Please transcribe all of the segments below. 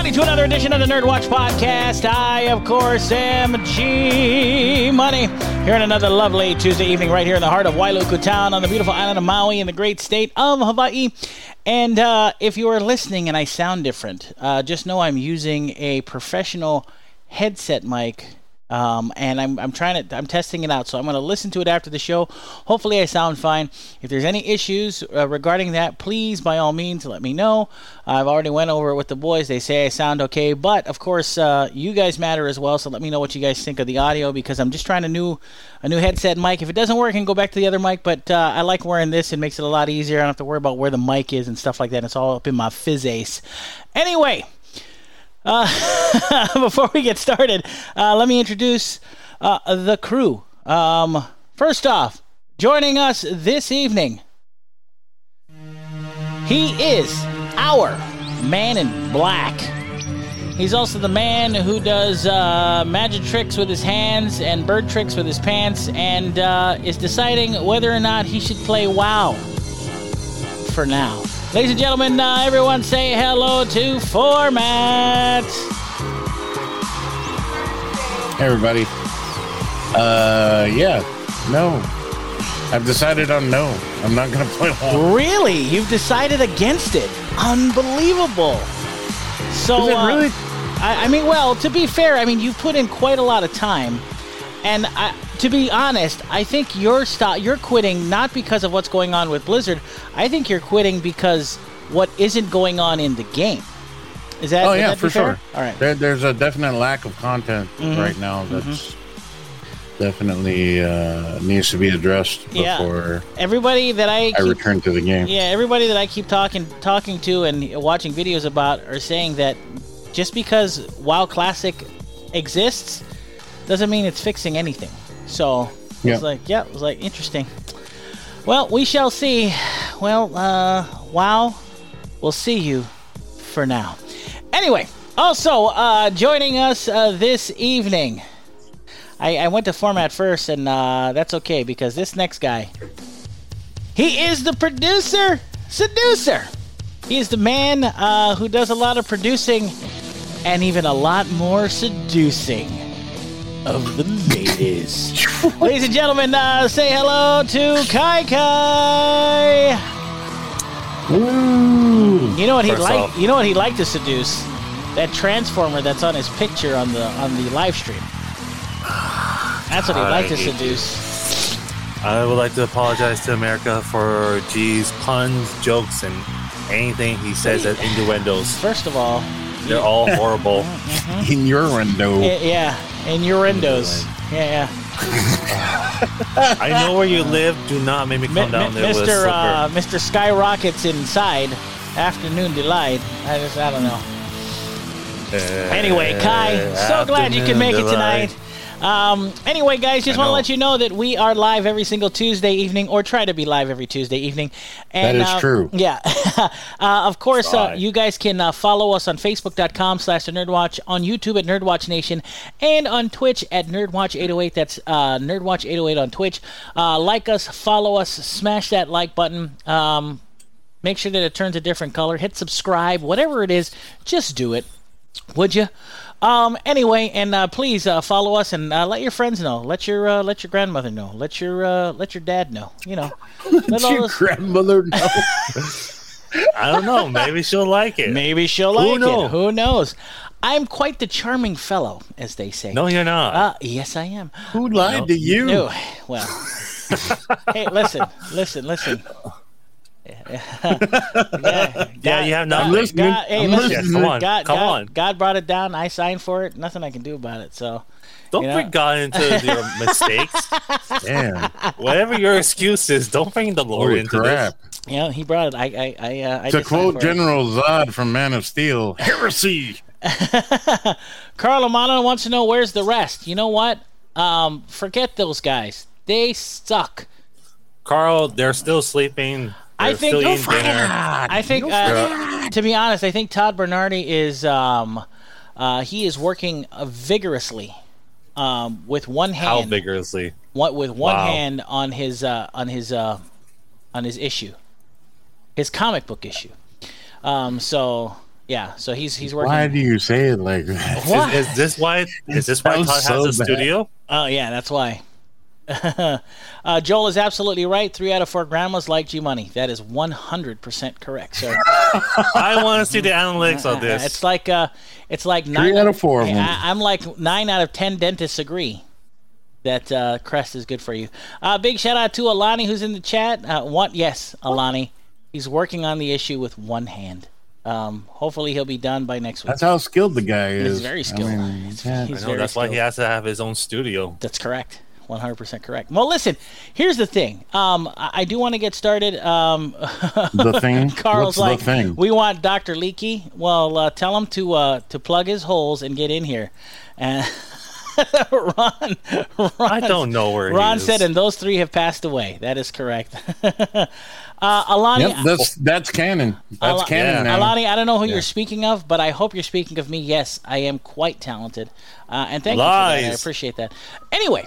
everybody, to another edition of the Nerd Watch Podcast. I, of course, am G Money, here on another lovely Tuesday evening right here in the heart of Wailuku Town on the beautiful island of Maui in the great state of Hawaii. And if you are listening and I sound different, just know I'm using a professional headset mic. And I'm testing it out, so I'm going to listen to it after the show. Hopefully I sound fine. If there's any issues regarding that, please, by all means, let me know. I've already went over it with the boys. They say I sound okay, but, of course, you guys matter as well, so let me know what you guys think of the audio, because I'm just trying a new headset mic. If it doesn't work, I can go back to the other mic, but I like wearing this. It makes it a lot easier. I don't have to worry about where the mic is and stuff like that. It's all up in my fizz-ace. Anyway... before we get started, let me introduce the crew. First off, joining us this evening, he is our man in black. He's also the man who does magic tricks with his hands and bird tricks with his pants, and is deciding whether or not he should play WoW for now. Ladies and gentlemen, everyone say hello to Format. Hey, everybody. No. I've decided on no. I'm not going to play WoW. Really? You've decided against it? Unbelievable. So, Is it really? I mean, well, to be fair, I mean, you've put in quite a lot of time. And to be honest, I think you're quitting not because of what's going on with Blizzard. I think you're quitting because what isn't going on in the game. Is that? Oh, yeah, for fair? sure. All right. There's a definite lack of content right now that's definitely needs to be addressed before everybody that I return to the game. Yeah, everybody that I keep talking to and watching videos about are saying that just because WoW Classic exists doesn't mean it's fixing anything. So it was like interesting. Well, we shall see. Well, WoW, we'll see you for now. Anyway, also joining us this evening, I went to Format first, and that's okay because this next guy, he is the producer, seducer. He is the man who does a lot of producing and even a lot more seducing of the ladies. Ladies and gentlemen, say hello to Kai Kai. Woo. You know what he'd like? You know what he'd like to seduce? That transformer that's on his picture on the live stream. That's what he'd like to seduce. I would like to apologize to America for G's puns, jokes, and anything he says as innuendos. First of all, they're all horrible. Innuendo. Yeah, innuendos. Yeah. I know where you live. Do not make me come down there with a slipper. Mr. Skyrockets inside. Afternoon delight. I don't know. Anyway, Kai, so glad you can make it tonight. Anyway, guys, just want to let you know that we are live every single Tuesday evening, or try to be live every Tuesday evening. And, that is true. Yeah. Of course, you guys can follow us on Facebook.com/TheNerdWatch, on YouTube at NerdWatch Nation, and on Twitch at NerdWatch808. That's NerdWatch808 on Twitch. Like us, follow us, smash that like button. Make sure that it turns a different color. Hit subscribe, whatever it is, just do it. Would you? Anyway, and please follow us and let your friends know. Let your grandmother know. Let your dad know. You know. Let your grandmother know. I don't know. Maybe she'll like it. Maybe she'll like it. Who knows? I'm quite the charming fellow, as they say. No, you're not. Yes, I am. Who lied to you? No. Well, hey, listen. Yeah, you have nothing. Come on. God brought it down. I signed for it. Nothing I can do about it. So don't bring God into your mistakes. Damn. Whatever your excuse is, don't bring the Lord into this. Yeah, he brought it. I to quote General Zod from Man of Steel, heresy. Carl Amano wants to know where's the rest. You know what? Forget those guys. They suck. Carl, they're still sleeping. I think, to be honest, I think Todd Bernardi is he is working vigorously with one hand. How vigorously? With one hand on his issue, his comic book issue. So Yeah, so he's working. Why do you say it like that? What? Is this why Todd has a studio? Oh yeah, that's why. Joel is absolutely right. 3 out of 4 grandmas like G Money. That is 100% correct, sir. I want to see the analytics of this. It's like 9 out of 4. I'm like 9 out of 10 dentists agree that Crest is good for you. Big shout out to Alani who's in the chat. Yes, Alani. He's working on the issue with one hand. Hopefully he'll be done by next week. That's how skilled the guy is. He's very skilled. That's why he has to have his own studio. That's correct. 100% correct. Well, listen, here's the thing. I do want to get started. The thing? Carl's What's like, the thing? We want Dr. Leakey. Well, tell him to plug his holes and get in here. And Ron, I don't know where Ron he is. said, and those 3 have passed away. That is correct. Alani, yep, that's canon. That's canon now. Alani, I don't know who you're speaking of, but I hope you're speaking of me. Yes, I am quite talented. And thank you for that. I appreciate that. Anyway,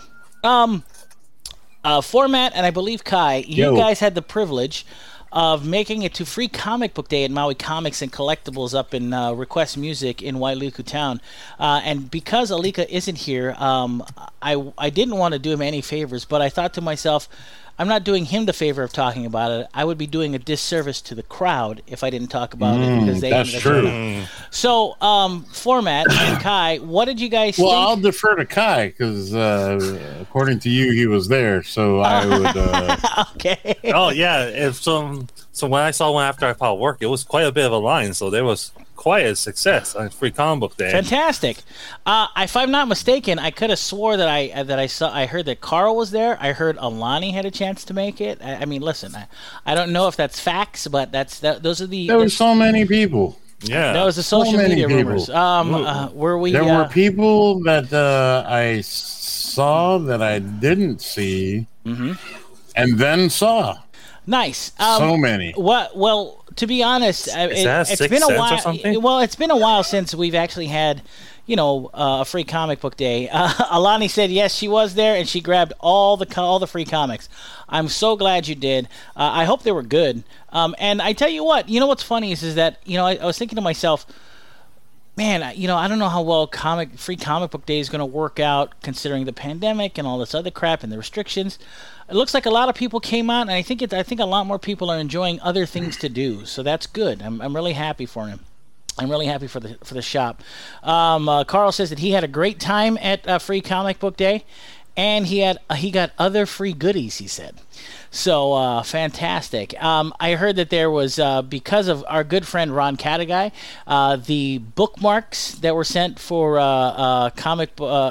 Format and I believe Kai, you guys had the privilege of making it to Free Comic Book Day at Maui Comics and Collectibles up in Request Music in Wailuku Town. And because Alika isn't here, I didn't want to do him any favors, but I thought to myself, I'm not doing him the favor of talking about it. I would be doing a disservice to the crowd if I didn't talk about it because they. That's true. So, Format and Kai, what did you guys think? Well, I'll defer to Kai because according to you, he was there. So I would. Okay. Oh yeah. So when I saw one after I fought work, it was quite a bit of a line. So there was quite a success on Free Comic Book Day. Fantastic. If I'm not mistaken, I could have swore that I heard that Carl was there. I heard Alani had a chance to make it. I mean, listen, I don't know if that's facts, but those are the. There were so many people. Yeah, that was the social media rumors. Were we? There were people that I saw that I didn't see, and then saw. Nice. So many. Well, to be honest, it's been a while. Well, it's been a while since we've actually had, a Free Comic Book Day. Alani said yes, she was there, and she grabbed all the free comics. I'm so glad you did. I hope they were good. And I tell you what, what's funny is that I was thinking to myself, man, I don't know how well Free Comic Book Day is going to work out considering the pandemic and all this other crap and the restrictions. It looks like a lot of people came out, and I think a lot more people are enjoying other things to do. So that's good. I'm really happy for him. I'm really happy for the shop. Carl says that he had a great time at Free Comic Book Day, and he got other free goodies. He said. So, fantastic. I heard that there was, because of our good friend Ron Katagai, the bookmarks that were sent for Comic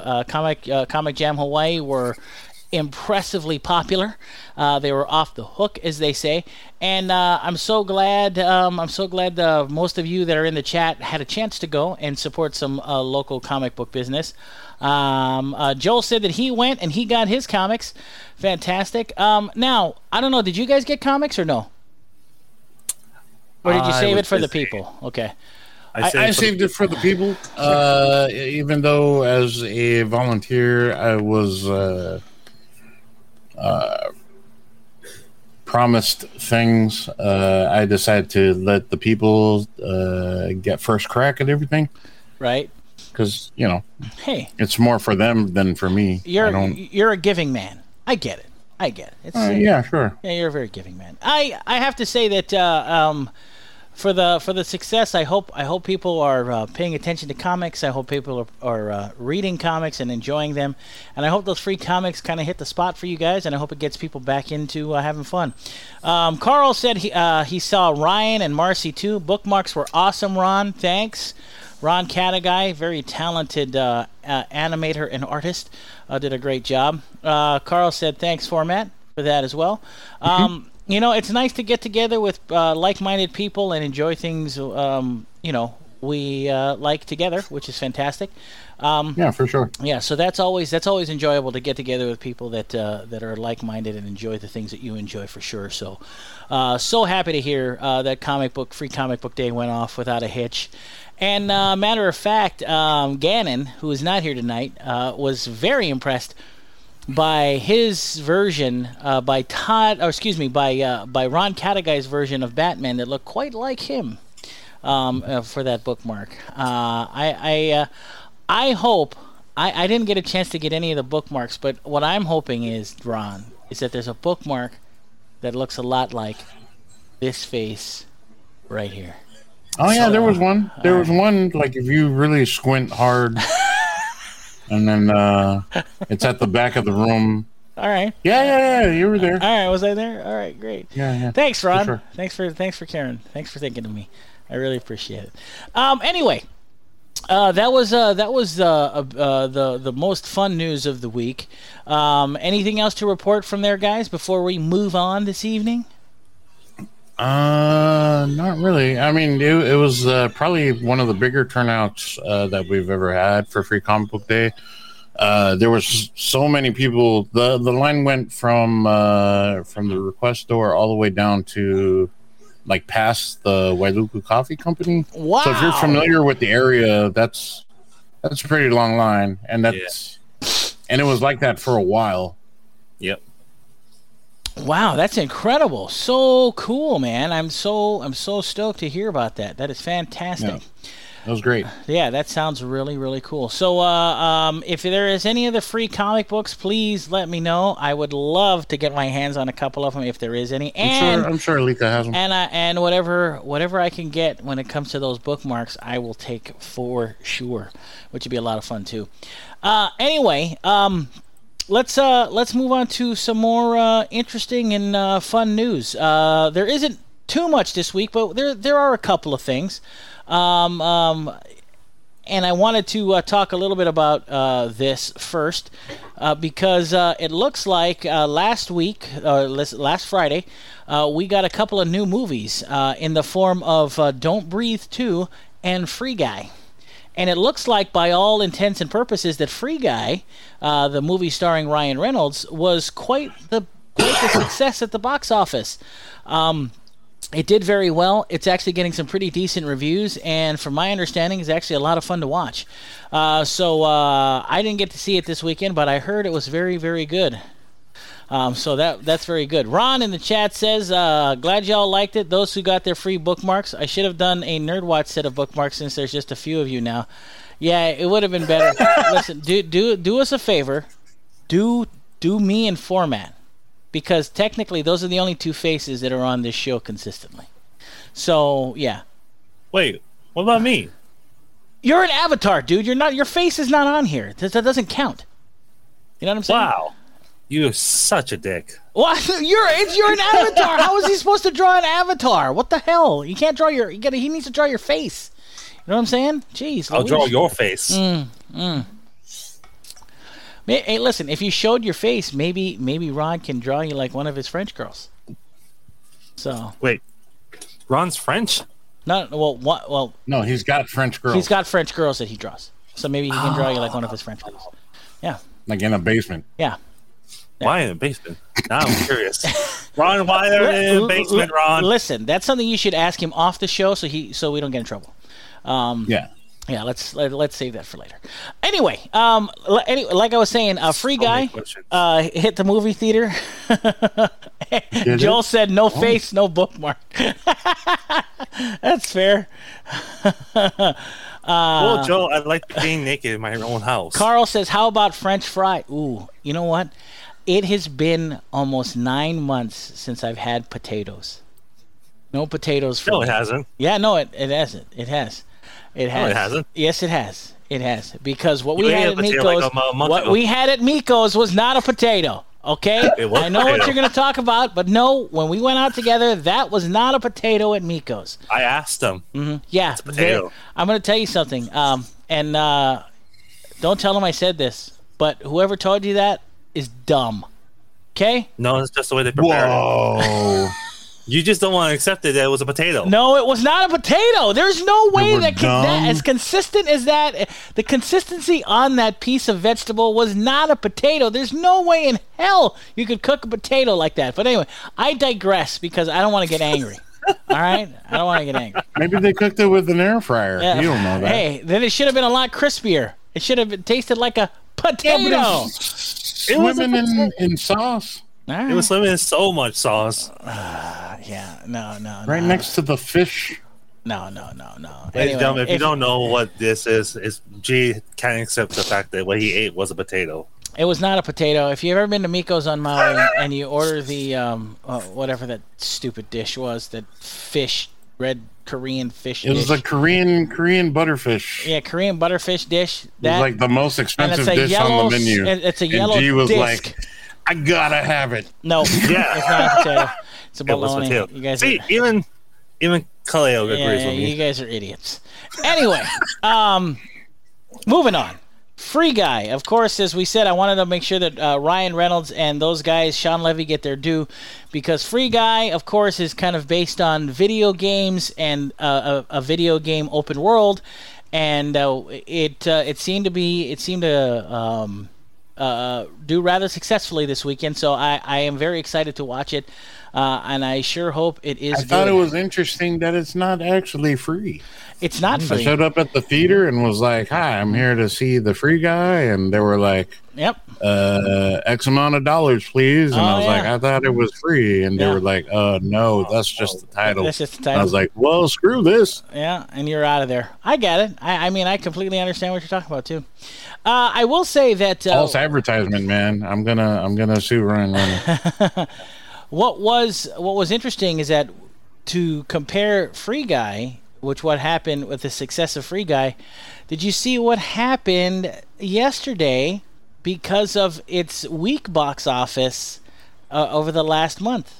Jam Hawaii were impressively popular. They were off the hook, as they say, and I'm so glad most of you that are in the chat had a chance to go and support some local comic book business. Joel said that he went and he got his comics. Fantastic. Now, I don't know, did you guys get comics or no? Or did you save it for the people? Okay. I saved it for the people, even though as a volunteer I was promised things. I decided to let the people get first crack at everything. Right. Because, hey, it's more for them than for me. You're a giving man. I get it. It's, yeah, sure. Yeah, you're a very giving man. I have to say that for the success, I hope people are paying attention to comics. I hope people are reading comics and enjoying them, and I hope those free comics kind of hit the spot for you guys. And I hope it gets people back into having fun. Carl said he saw Ryan and Marcy too. Bookmarks were awesome, Ron. Thanks. Ron Katagai, very talented animator and artist, did a great job. Carl said thanks, Format, for that as well. It's nice to get together with like-minded people and enjoy things, we like together, which is fantastic. Yeah, for sure. Yeah, so that's always enjoyable to get together with people that are like-minded and enjoy the things that you enjoy for sure. So, so happy to hear that Free Comic Book Day went off without a hitch. And matter of fact, Gannon, who is not here tonight, was very impressed by his version, by Ron Katagai's version of Batman that looked quite like him. for that bookmark. I hope I didn't get a chance to get any of the bookmarks, but what I'm hoping is, Ron, is that there's a bookmark that looks a lot like this face right here. Oh yeah, there was one. There was one, like if you really squint hard, and then it's at the back of the room. All right. Yeah, you were there. All right, was I there? All right, great. Yeah. Thanks, Ron. Sure. Thanks for caring. Thanks for thinking of me. I really appreciate it. Anyway, that was the most fun news of the week. Anything else to report from there, guys, before we move on this evening? Not really. I mean, it was probably one of the bigger turnouts that we've ever had for Free Comic Book Day. There was so many people. The line went from the request door all the way down to like past the Wailuku Coffee Company. Wow! So if you're familiar with the area, that's a pretty long line, and and it was like that for a while. Yep. Wow, that's incredible! So cool, man. I'm so stoked to hear about that. That is fantastic. Yeah. That was great. Yeah, that sounds really, really cool. So if there is any of the free comic books, please let me know. I would love to get my hands on a couple of them if there is any. And I'm sure Alika has them. And whatever I can get when it comes to those bookmarks, I will take for sure, which would be a lot of fun too. Anyway, let's move on to some more interesting and fun news. There isn't too much this week, but there are a couple of things. And I wanted to talk a little bit about this first because it looks like last Friday, we got a couple of new movies in the form of Don't Breathe 2 and Free Guy. And it looks like, by all intents and purposes, that Free Guy, the movie starring Ryan Reynolds, was quite the success at the box office. It did very well. It's actually getting some pretty decent reviews, and from my understanding, it's actually a lot of fun to watch. So I didn't get to see it this weekend, but I heard it was very, very good. So that's very good. Ron in the chat says, glad y'all liked it. Those who got their free bookmarks. I should have done a NerdWatch set of bookmarks since there's just a few of you now. Yeah, it would have been better. Listen, do us a favor. Do me in format. Because technically, those are the only two faces that are on this show consistently. So, yeah. Wait, what about me? You're an avatar, dude. Your face is not on here. That doesn't count. You know what I'm saying? Wow. You're such a dick. What? You're an avatar. How is he supposed to draw an avatar? What the hell? You can't draw he needs to draw your face. You know what I'm saying? Jeez. I'll draw your face. Hey, listen, if you showed your face, maybe Ron can draw you like one of his French girls. So wait, Ron's French? Well, no, he's got French girls. He's got French girls that he draws. So maybe he can draw you like one of his French girls. Yeah. Like in a basement. Yeah. Why in a basement? Now I'm curious. Ron, why are they in a basement, Ron? Listen, that's something you should ask him off the show so we don't get in trouble. Yeah, let's save that for later. Anyway, like I was saying, Free Guy hit the movie theater. Joel said, "No face, no bookmark." That's fair. Well, Joel, I'd like to be naked in my own house. Carl says, "How about French fry?" Ooh, you know what? It has been almost 9 months since I've had potatoes. No potatoes for me. No, it hasn't. Yeah, no, it hasn't. It has. It has. No, it hasn't. Yes, it has. It has. Because what we had at Miko's, was not a potato. Okay? I know what you're going to talk about, but no, when we went out together, that was not a potato at Miko's. I asked him. Mm-hmm. Yeah. It's a potato. I'm going to tell you something. And don't tell him I said this, but whoever told you that is dumb. Okay? No, it's just the way they prepare it. You just don't want to accept it that it was a potato. No, it was not a potato. There's no way that as consistent as that, the consistency on that piece of vegetable was not a potato. There's no way in hell you could cook a potato like that. But anyway, I digress because I don't want to get angry. All right? I don't want to get angry. Maybe they cooked it with an air fryer. You don't know that. Hey, then it should have been a lot crispier. It should have tasted like a potato. Yeah, swimming in sauce. Right. It was swimming in so much sauce. Yeah, no. Right next to the fish. No. Ladies and gentlemen, if you don't know what this is G can't accept the fact that what he ate was a potato. It was not a potato. If you've ever been to Miko's on Maui and you order the whatever that stupid dish was, that red Korean fish dish. It was a Korean butterfish. Yeah, Korean butterfish dish. That, it was like the most expensive dish on the menu. It's a yellow G was disc. Like, I gotta have it. No, yeah. It's not a potato. It's a bologna. You guys see, even Kaleo agrees with me. You guys are idiots. Anyway, moving on. Free Guy, of course, as we said, I wanted to make sure that Ryan Reynolds and those guys, Sean Levy, get their due, because Free Guy, of course, is kind of based on video games and a video game open world, and it seemed to do rather successfully this weekend. So I am very excited to watch it, and I sure hope it is. I thought it was interesting that it's not actually free. It's not free. I showed up at the theater and was like, "Hi, I'm here to see the Free Guy," and they were like, "Yep, X amount of dollars, please." And I was like, "I thought it was free," and they were like, "No, that's just the title." That's just the title. I was like, "Well, screw this." Yeah, and you're out of there. I get it. I mean, I completely understand what you're talking about too. I will say that false advertisement, man. I'm gonna sue Ryan Reynolds. What was interesting is that to compare Free Guy, what happened with the success of Free Guy, did you see what happened yesterday because of its weak box office over the last month?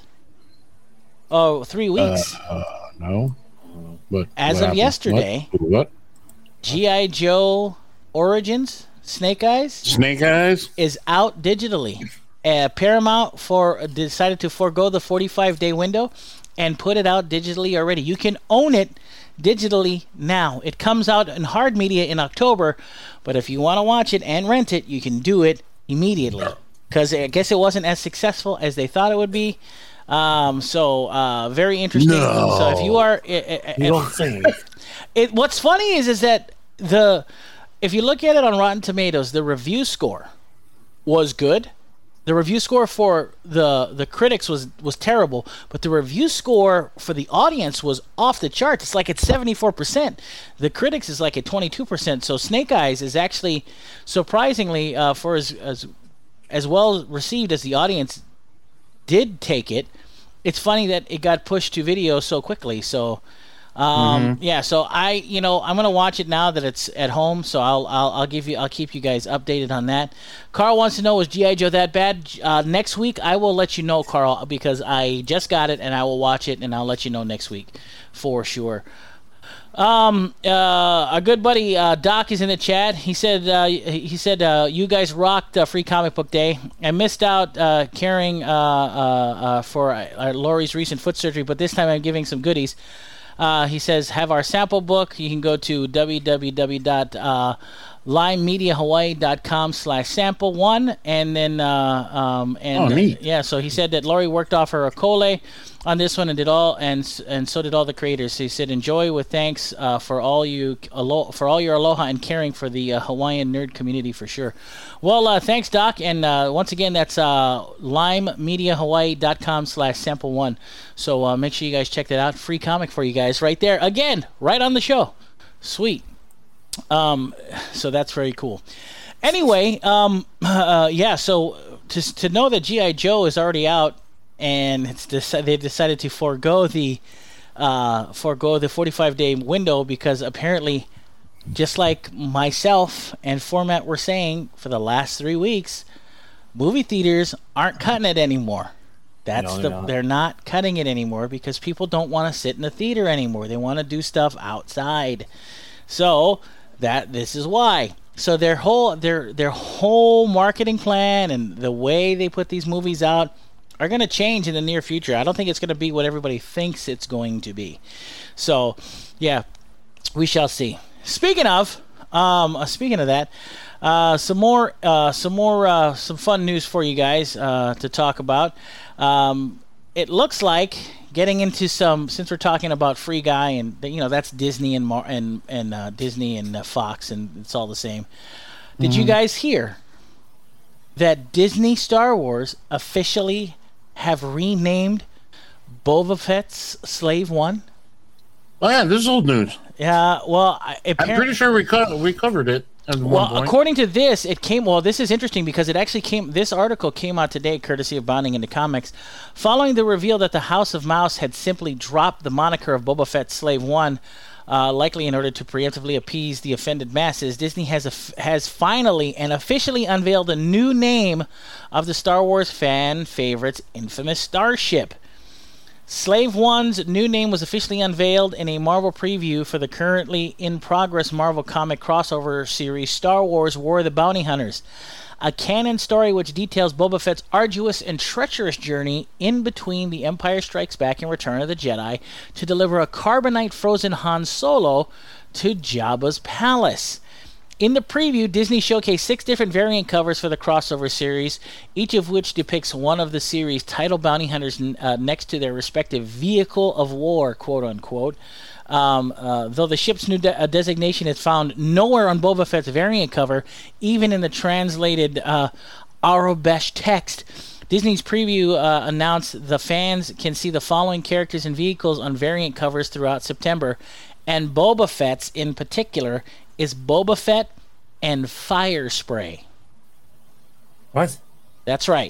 3 weeks. No. But as of yesterday, what? G.I. Joe Origins, Snake Eyes is out digitally. Paramount decided to forego the 45-day window and put it out digitally already. You can own it digitally now. It comes out in hard media in October, but if you want to watch it and rent it, you can do it immediately, because I guess it wasn't as successful as they thought it would be. So very interesting. No. So if you are, you don't think. What's funny is that if you look at it on Rotten Tomatoes, the review score was good. The review score for the critics was terrible, but the review score for the audience was off the charts. It's like it's 74%. The critics is like at 22%. So Snake Eyes is actually surprisingly for as well received as the audience did take it. It's funny that it got pushed to video so quickly. So yeah, so I'm gonna watch it now that it's at home. So I'll keep you guys updated on that. Carl wants to know, was G.I. Joe that bad? Next week I will let you know, Carl, because I just got it and I will watch it and I'll let you know next week for sure. Our good buddy Doc is in the chat. He said you guys rocked Free Comic Book Day. I missed out caring for Lori's recent foot surgery, but this time I'm giving some goodies. He says, have our sample book. You can go to www.limemediahawaii.com/sample1, and then neat. Yeah. So he said that Lori worked off her Akole on this one and did all, and so did all the creators. So he said, enjoy with thanks for all your aloha and caring for the Hawaiian nerd community for sure. Well, thanks, Doc, and once again, that's limemediahawaii.com/sample1. So make sure you guys check that out. Free comic for you guys right there. Again, right on the show. Sweet. So that's very cool. Anyway, yeah. So to know that G.I. Joe is already out, and they've decided to forego the 45-day window, because apparently, just like myself and Format were saying for the last 3 weeks, movie theaters aren't cutting it anymore. They're not cutting it anymore because people don't want to sit in the theater anymore. They want to do stuff outside. So this is why. So their whole marketing plan and the way they put these movies out are going to change in the near future. I don't think it's going to be what everybody thinks it's going to be. So, yeah, we shall see. Speaking of that, some fun news for you guys to talk about. It looks like getting into since we're talking about Free Guy, and that's Disney and Disney and Fox, and it's all the same. Did you guys hear that Disney Star Wars officially have renamed Boba Fett's Slave One? Oh yeah, this is old news. Yeah, well, I'm pretty sure we covered it. Well, according to this, it came. Well, this is interesting because it actually came. This article came out today, courtesy of Bounding Into Comics, following the reveal that the House of Mouse had simply dropped the moniker of Boba Fett Slave One, likely in order to preemptively appease the offended masses. Disney has finally and officially unveiled a new name of the Star Wars fan favorite's infamous starship. Slave One's new name was officially unveiled in a Marvel preview for the currently in progress Marvel comic crossover series Star Wars War of the Bounty Hunters, a canon story which details Boba Fett's arduous and treacherous journey in between The Empire Strikes Back and Return of the Jedi to deliver a carbonite-frozen Han Solo to Jabba's palace. In the preview, Disney showcased 6 different variant covers for the crossover series, each of which depicts one of the series' title bounty hunters next to their respective vehicle of war, quote-unquote. Though the ship's new designation is found nowhere on Boba Fett's variant cover, even in the translated Aurebesh text, Disney's preview announced the fans can see the following characters and vehicles on variant covers throughout September, and Boba Fett's in particular is Boba Fett and Fire Spray. What? That's right.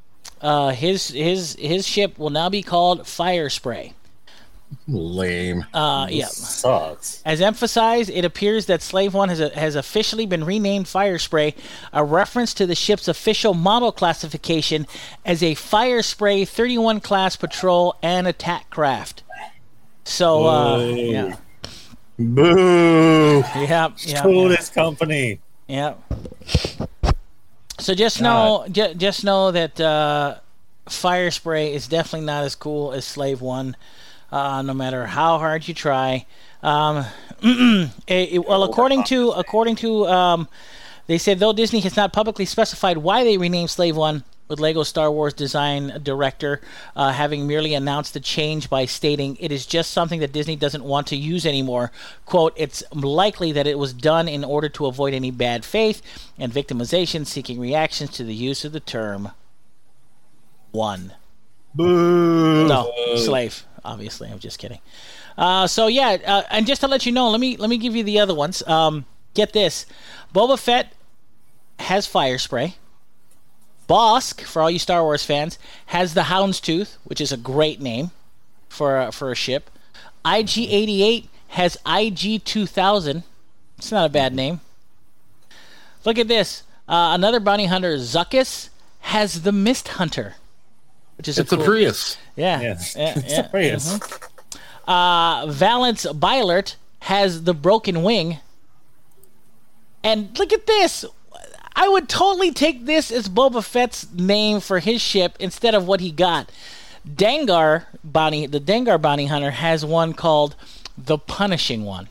His ship will now be called Fire Spray. Lame. Yeah. Sucks. As emphasized, it appears that Slave One has officially been renamed Fire Spray, a reference to the ship's official model classification as a Fire Spray 31 class patrol and attack craft. So, yeah. Boo! Screw this company. Yeah. So just know that Fire Spray is definitely not as cool as Slave One, no matter how hard you try. Well, according to they said though Disney has not publicly specified why they renamed Slave One, with Lego Star Wars design director having merely announced the change by stating it is just something that Disney doesn't want to use anymore. Quote, it's likely that it was done in order to avoid any bad faith and victimization, seeking reactions to the use of the term one. Boo! No, slave, obviously. I'm just kidding. And just to let you know, let me give you the other ones. Get this. Boba Fett has Fire Spray. Bosk, for all you Star Wars fans, has the Houndstooth, which is a great name for a ship. IG-88 has IG-2000. It's not a bad name. Look at this. Another bounty hunter, Zuckuss, has the Mist Hunter, which is a Prius. Yeah. Yes. It's a Prius. Valance Bylert has the Broken Wing. And look at this. I would totally take this as Boba Fett's name for his ship instead of what he got. The Dengar bounty hunter has one called the Punishing One.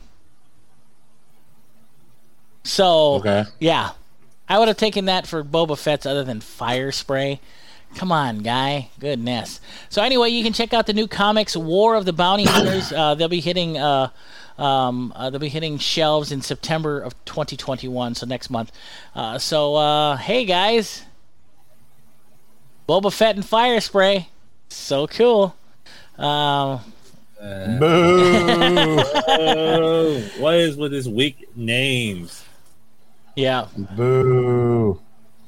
So, yeah. I would have taken that for Boba Fett's other than Fire Spray. Come on, guy. Goodness. So anyway, you can check out the new comics, War of the Bounty Hunters. They'll be hitting shelves in September of 2021, so next month. Hey guys, Boba Fett and Fire Spray, so cool. Boo! What is with these weak names? Yeah. Boo!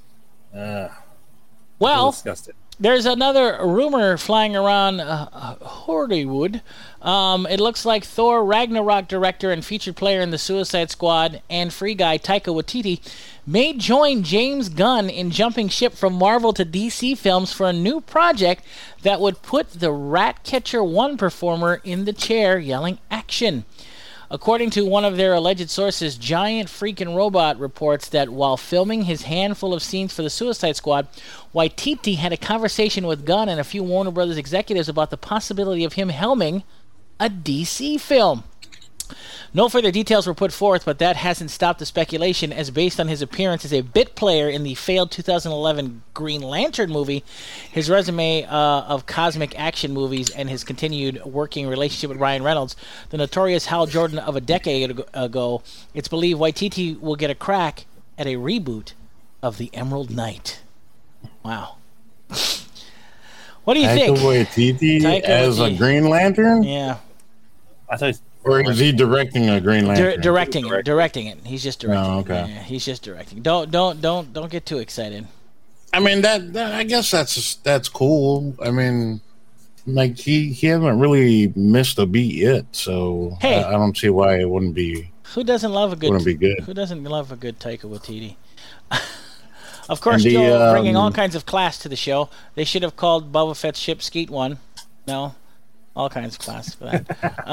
Well, disgusting. There's another rumor flying around Hollywood. It looks like Thor Ragnarok director and featured player in the Suicide Squad and Free Guy Taika Waititi may join James Gunn in jumping ship from Marvel to DC films for a new project that would put the Ratcatcher 1 performer in the chair yelling action. According to one of their alleged sources, Giant Freakin' Robot reports that while filming his handful of scenes for the Suicide Squad, Waititi had a conversation with Gunn and a few Warner Brothers executives about the possibility of him helming a DC film. No further details were put forth, but that hasn't stopped the speculation, as based on his appearance as a bit player in the failed 2011 Green Lantern movie, his resume of cosmic action movies, and his continued working relationship with Ryan Reynolds, the notorious Hal Jordan of a decade ago, it's believed Waititi will get a crack at a reboot of The Emerald Knight. Wow. What do you think? Taika Waititi as a Green Lantern? Yeah. I thought Or is he directing a Green Lantern? Directing it. He's just directing. Oh, okay. Yeah, he's just directing. Don't get too excited. I mean that I guess that's cool. I mean, like he hasn't really missed a beat yet, so hey, I don't see why it wouldn't be. Who doesn't love a good? Wouldn't be good. Who doesn't love a good Taika Waititi? Of course, still bringing all kinds of class to the show. They should have called Boba Fett's ship Skeet 1. No, all kinds of class for that.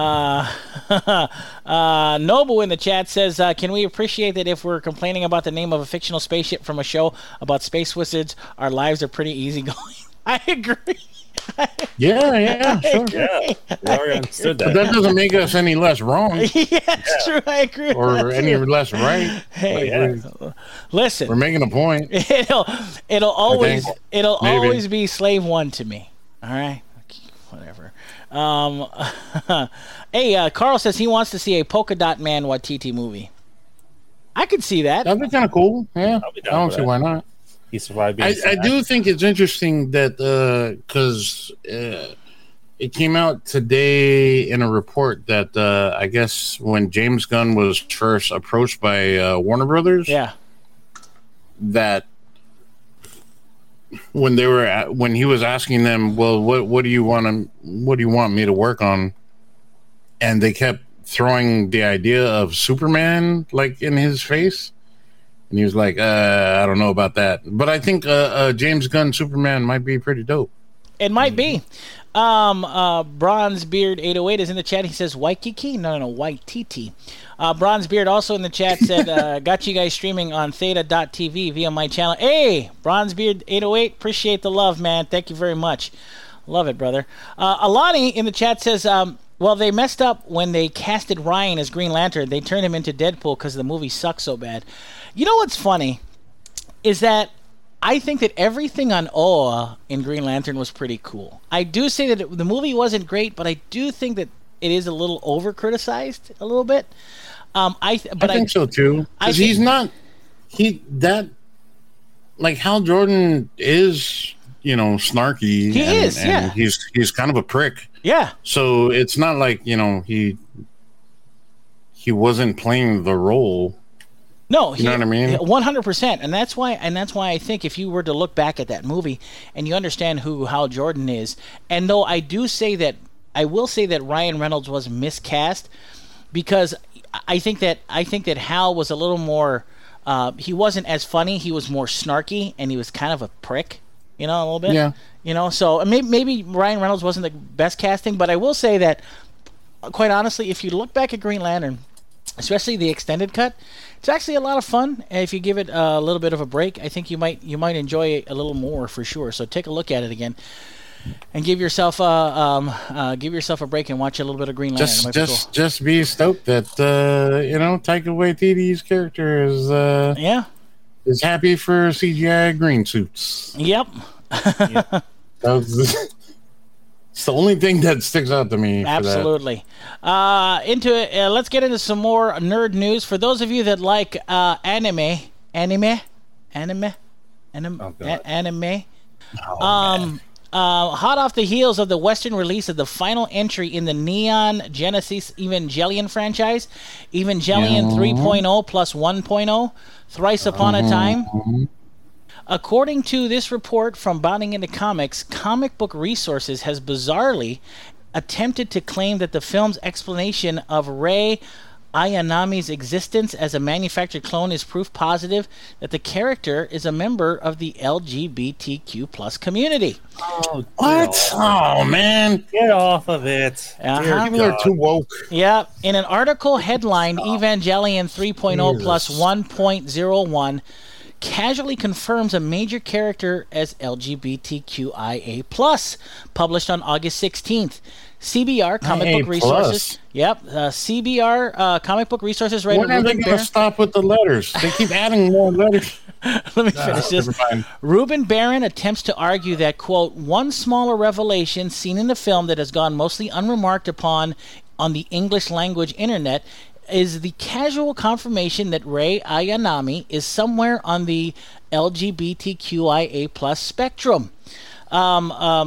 Nobu in the chat says, can we appreciate that if we're complaining about the name of a fictional spaceship from a show about space wizards, our lives are pretty easygoing? I agree. Yeah, sure. Yeah, we already understood that. But that doesn't make us any less wrong. Yeah, it's true. I agree. Or any less right. Hey, listen. We're making a point. It'll always be Slave 1 to me. All right, whatever. Hey, Carl says he wants to see a Polka Dot Man Waititi movie. I could see that. That'd be kind of cool. Yeah, I don't see why not. He survived. I do think it's interesting that because it came out today in a report that I guess when James Gunn was first approached by Warner Brothers, that when he was asking them, well, what do you want me to work on, and they kept throwing the idea of Superman like in his face. And he was like, I don't know about that. But I think James Gunn Superman might be pretty dope. It might be. Bronzebeard 808 is in the chat. He says, Waikiki? No, Waititi. Bronzebeard also in the chat said, got you guys streaming on theta.tv via my channel. Hey, Bronzebeard 808, appreciate the love, man. Thank you very much. Love it, brother. Alani in the chat says, well, they messed up when they casted Ryan as Green Lantern. They turned him into Deadpool because the movie sucks so bad. You know what's funny is that I think that everything on Oa in Green Lantern was pretty cool. I do say that the movie wasn't great, but I do think that it is a little over-criticized a little bit. I think so too. Because he's not like Hal Jordan is, snarky. He is, yeah. He's kind of a prick. Yeah. So it's not like, he wasn't playing the role. No, you know what I mean? 100%, and that's why I think if you were to look back at that movie and you understand who Hal Jordan is, and though I will say that Ryan Reynolds was miscast because I think that Hal was a little more. He wasn't as funny. He was more snarky, and he was kind of a prick. A little bit. Yeah. So maybe Ryan Reynolds wasn't the best casting, but I will say that, quite honestly, if you look back at Green Lantern, especially the extended cut, it's actually a lot of fun. And if you give it a little bit of a break, I think you might enjoy it a little more for sure. So take a look at it again, and give yourself a break and watch a little bit of Green Lantern. Just be stoked that Taika Waititi's character is happy for CGI green suits. Yep. It's the only thing that sticks out to me. Absolutely. Let's get into some more nerd news. For those of you that like anime. Hot off the heels of the Western release of the final entry in the Neon Genesis Evangelion franchise, Evangelion 3.0 plus 1.0, Thrice Upon a Time. According to this report from Bounding Into Comics, Comic Book Resources has bizarrely attempted to claim that the film's explanation of Rei Ayanami's existence as a manufactured clone is proof positive that the character is a member of the LGBTQ plus community. Oh, what? Oh, man. Get off of it. People are too woke. Yeah. In an article headlined Evangelion 3.0 plus 1.01, casually confirms a major character as LGBTQIA+, published on August 16th. CBR Comic Book Resources. Yep, CBR Comic Book Resources writer. When are they going to stop with the letters? They keep adding more letters. Let me finish this. Ruben Barron attempts to argue that, quote, one smaller revelation seen in the film that has gone mostly unremarked upon on the English language internet is the casual confirmation that Rei Ayanami is somewhere on the LGBTQIA+ spectrum.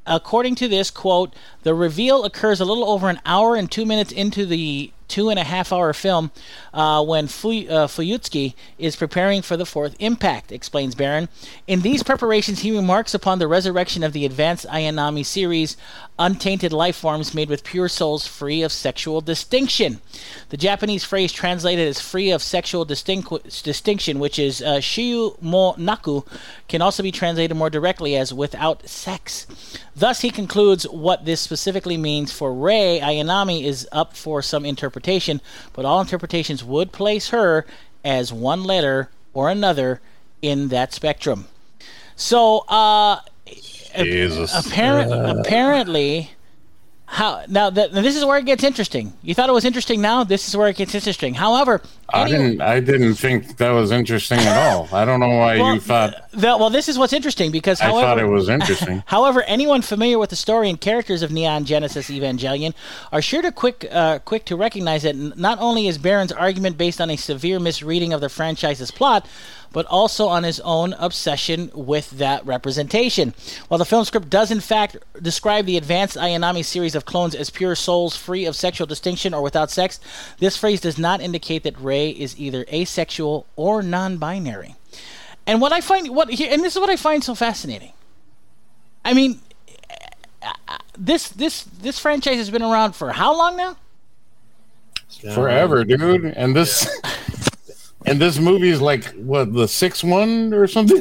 according to this, quote, the reveal occurs a little over an hour and 2 minutes into the 2.5-hour film when Fuyutsuki is preparing for the fourth impact, explains Barron. In these preparations, he remarks upon the resurrection of the advanced Ayanami series, untainted life forms made with pure souls free of sexual distinction. The Japanese phrase translated as free of sexual distinction, which is shiyu mo naku, can also be translated more directly as without sex. Thus, he concludes what this specifically means for Rei Ayanami is up for some interpretation, but all interpretations would place her as one letter or another in that spectrum. So, apparently, now this is where it gets interesting. You thought it was interesting. Now this is where it gets interesting. However, I didn't think that was interesting at all. I don't know why you thought. Well, this is what's interesting because I thought it was interesting. However, anyone familiar with the story and characters of Neon Genesis Evangelion are sure to quick to recognize that not only is Barron's argument based on a severe misreading of the franchise's plot, but also on his own obsession with that representation. While the film script does in fact describe the advanced Ayanami series of clones as pure souls free of sexual distinction or without sex, this phrase does not indicate that Rei is either asexual or non-binary. And what I find, and this is what I find so fascinating. I mean, this franchise has been around for how long now? Forever, dude. And this. And this movie is like, what, the 6th one or something?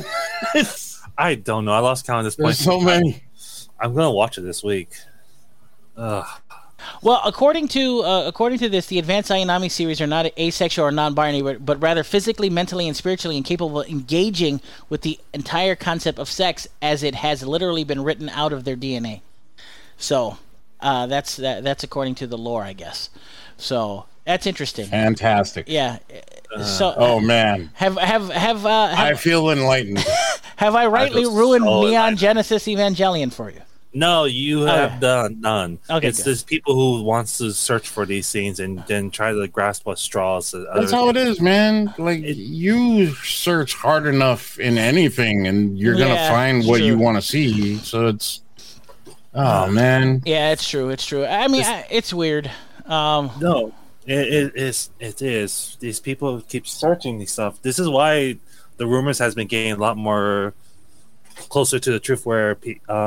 I don't know. I lost count at this point. There's so many. I'm going to watch it this week. Ugh. Well, according to this, the advanced Ayanami series are not asexual or non-binary, but rather physically, mentally, and spiritually incapable of engaging with the entire concept of sex as it has literally been written out of their DNA. So that's according to the lore, I guess. So that's interesting. Fantastic. Yeah. So, oh man, I feel enlightened. Have I rightly ruined Neon Genesis Evangelion for you? No, you have done none. Okay, it's just people who wants to search for these things and then try to grasp what straws. That's how it is, man. Like you search hard enough in anything, and you're gonna find what you want to see. So it's, oh man. Yeah, it's true. It's true. I mean, it's weird. No. It is. These people keep searching these stuff. This is why the rumors has been getting a lot more closer to the truth. Where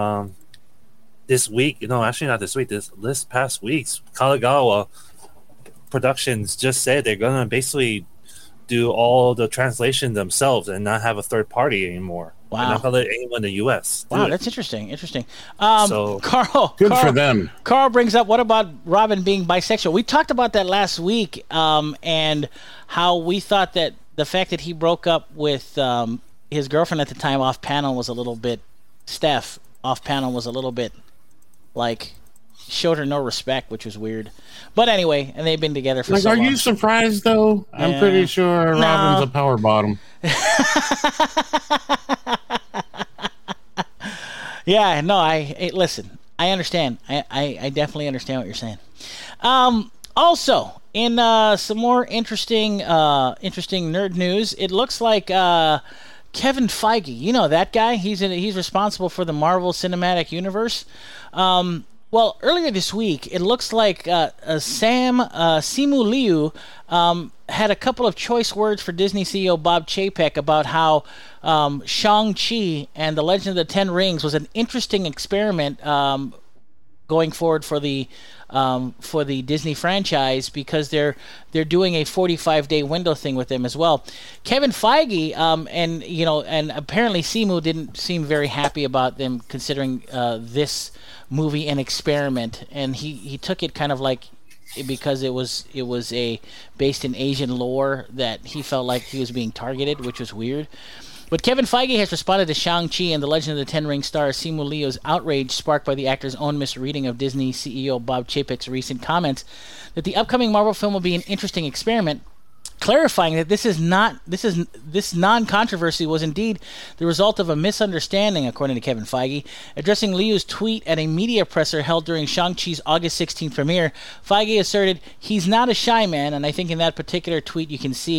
this week, no, actually not this week. This past week's Kalegawa Productions just said they're gonna basically do all the translation themselves and not have a third party anymore. Wow. And not gonna let anyone in the U.S. Wow, that's interesting. So Carl, for them. Carl brings up, what about Robin being bisexual? We talked about that last week, and how we thought that the fact that he broke up with his girlfriend at the time off panel was a little bit, Steph off panel was a little bit like showed her no respect, which was weird. But anyway, and they've been together for so long. Are you surprised though? I'm pretty sure Robin's a power bottom. Yeah, no, listen, I understand. I definitely understand what you're saying. Also, in some more interesting nerd news, it looks like Kevin Feige, you know that guy? He's responsible for the Marvel Cinematic Universe. Well, earlier this week, it looks like Simu Liu had a couple of choice words for Disney CEO Bob Chapek about how Shang-Chi and the Legend of the Ten Rings was an interesting experiment going forward for the Disney franchise, because they're doing a 45-day window thing with them as well. Kevin Feige and apparently Simu didn't seem very happy about them considering this movie an experiment, and he took it kind of like, because it was based in Asian lore, that he felt like he was being targeted, which was weird. But Kevin Feige has responded to Shang-Chi and the Legend of the Ten Ring star Simu Liu's outrage sparked by the actor's own misreading of Disney CEO Bob Chapek's recent comments that the upcoming Marvel film will be an interesting experiment, clarifying that this non-controversy was indeed the result of a misunderstanding, according to Kevin Feige. Addressing Liu's tweet at a media presser held during Shang-Chi's August 16th premiere, Feige asserted, "He's not a shy man," and I think in that particular tweet you can see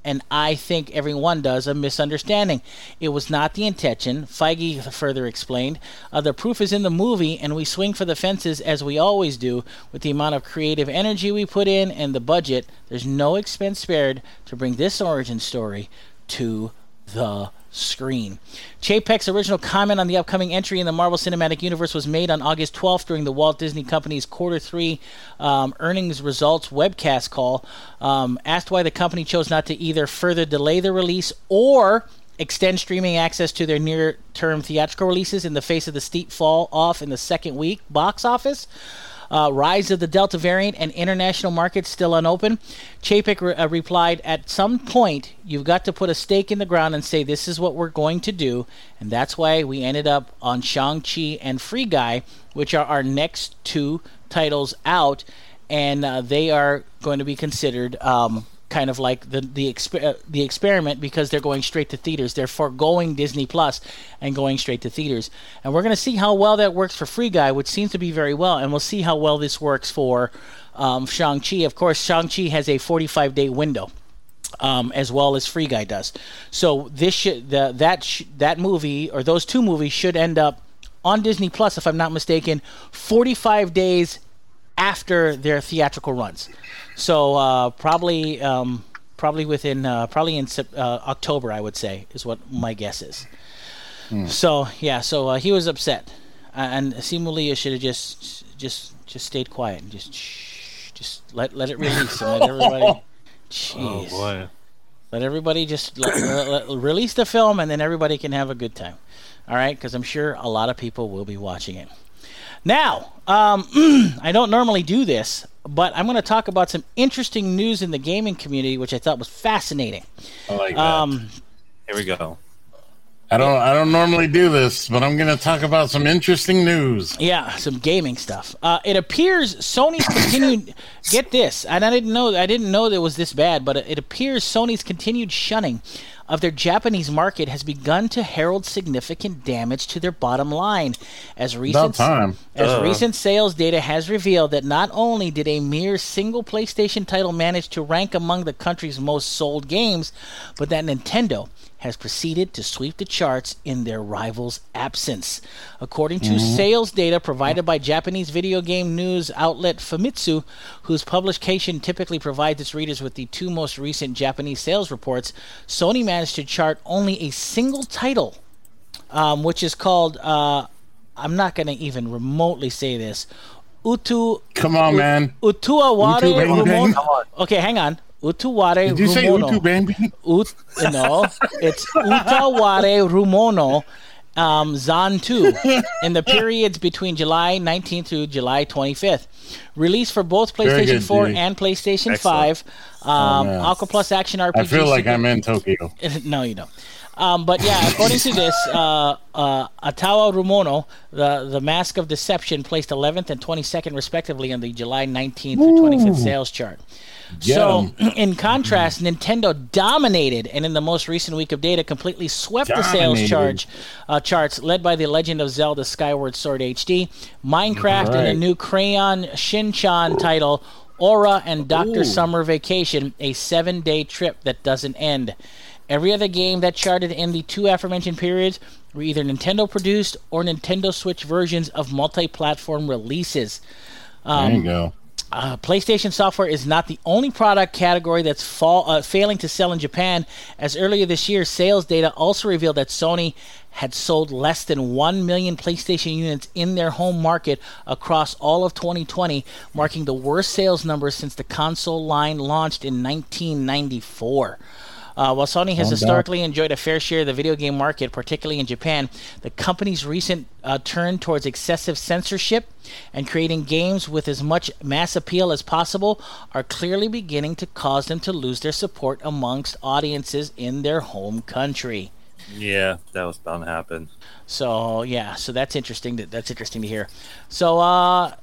and I think everyone does, a misunderstanding. It was not the intention, Feige further explained. The proof is in the movie, and we swing for the fences as we always do with the amount of creative energy we put in and the budget. There's no expense spared to bring this origin story to the screen. Chapek's original comment on the upcoming entry in the Marvel Cinematic Universe was made on August 12th during the Walt Disney Company's Q3 earnings results webcast call. Asked why the company chose not to either further delay the release or extend streaming access to their near-term theatrical releases in the face of the steep fall off in the second week box office. Rise of the Delta variant and international markets still unopened. Chapek replied, at some point, you've got to put a stake in the ground and say this is what we're going to do, and that's why we ended up on Shang-Chi and Free Guy, which are our next two titles out, and they are going to be considered kind of like the experiment because they're going straight to theaters. They're foregoing Disney Plus and going straight to theaters. And we're going to see how well that works for Free Guy, which seems to be very well, and we'll see how well this works for Shang-Chi. Of course, Shang-Chi has a 45-day window, as well as Free Guy does. So this that movie, or those two movies, should end up on Disney Plus, if I'm not mistaken, 45 days after their theatrical runs. So probably in October, I would say, is what my guess is. So yeah, he was upset, and Simu Liu should have just stayed quiet and just let it release and let everybody. Jeez. Oh boy. Let everybody just let release the film, and then everybody can have a good time. All right, because I'm sure a lot of people will be watching it. Now, I don't normally do this, but I'm going to talk about some interesting news in the gaming community, which I thought was fascinating. I like that. Here we go. I don't normally do this, but I'm going to talk about some interesting news. Yeah, some gaming stuff. It appears Sony's continued. Get this, and I didn't know that it was this bad, but it appears Sony's continued shunning of their Japanese market has begun to herald significant damage to their bottom line. As recent sales data has revealed that not only did a mere single PlayStation title manage to rank among the country's most sold games, but that Nintendo has proceeded to sweep the charts in their rival's absence. According to sales data provided by Japanese video game news outlet Famitsu, whose publication typically provides its readers with the two most recent Japanese sales reports, Sony managed to chart only a single title, which is called, I'm not going to even remotely say this, Come on, man. Utuaware Rumono. Okay, hang on. Utuware Rumono. Did you say Utu Bambi? No, it's Utaware Rumono Zan 2 in the periods between July 19th to July 25th. Released for both PlayStation 4 and PlayStation 5. Aqua Plus Action RPG. I feel like I'm in Tokyo. No, you don't. But yeah, according to this, Atawa Rumono, the Mask of Deception, placed 11th and 22nd respectively on the July 19th to 25th sales chart. So, in contrast, Nintendo dominated, and in the most recent week of data, completely swept the sales charts, led by The Legend of Zelda Skyward Sword HD, Minecraft, and the new Crayon Shin-chan title, Aura and Dr. Summer Vacation, a 7-day trip that doesn't end. Every other game that charted in the two aforementioned periods were either Nintendo-produced or Nintendo Switch versions of multi-platform releases. There you go. PlayStation software is not the only product category that's failing to sell in Japan, as earlier this year, sales data also revealed that Sony had sold less than 1 million PlayStation units in their home market across all of 2020, marking the worst sales numbers since the console line launched in 1994. While Sony has historically enjoyed a fair share of the video game market, particularly in Japan, the company's recent turn towards excessive censorship and creating games with as much mass appeal as possible are clearly beginning to cause them to lose their support amongst audiences in their home country. Yeah, that was bound to happen. So yeah, so that's interesting. That's interesting to hear. So I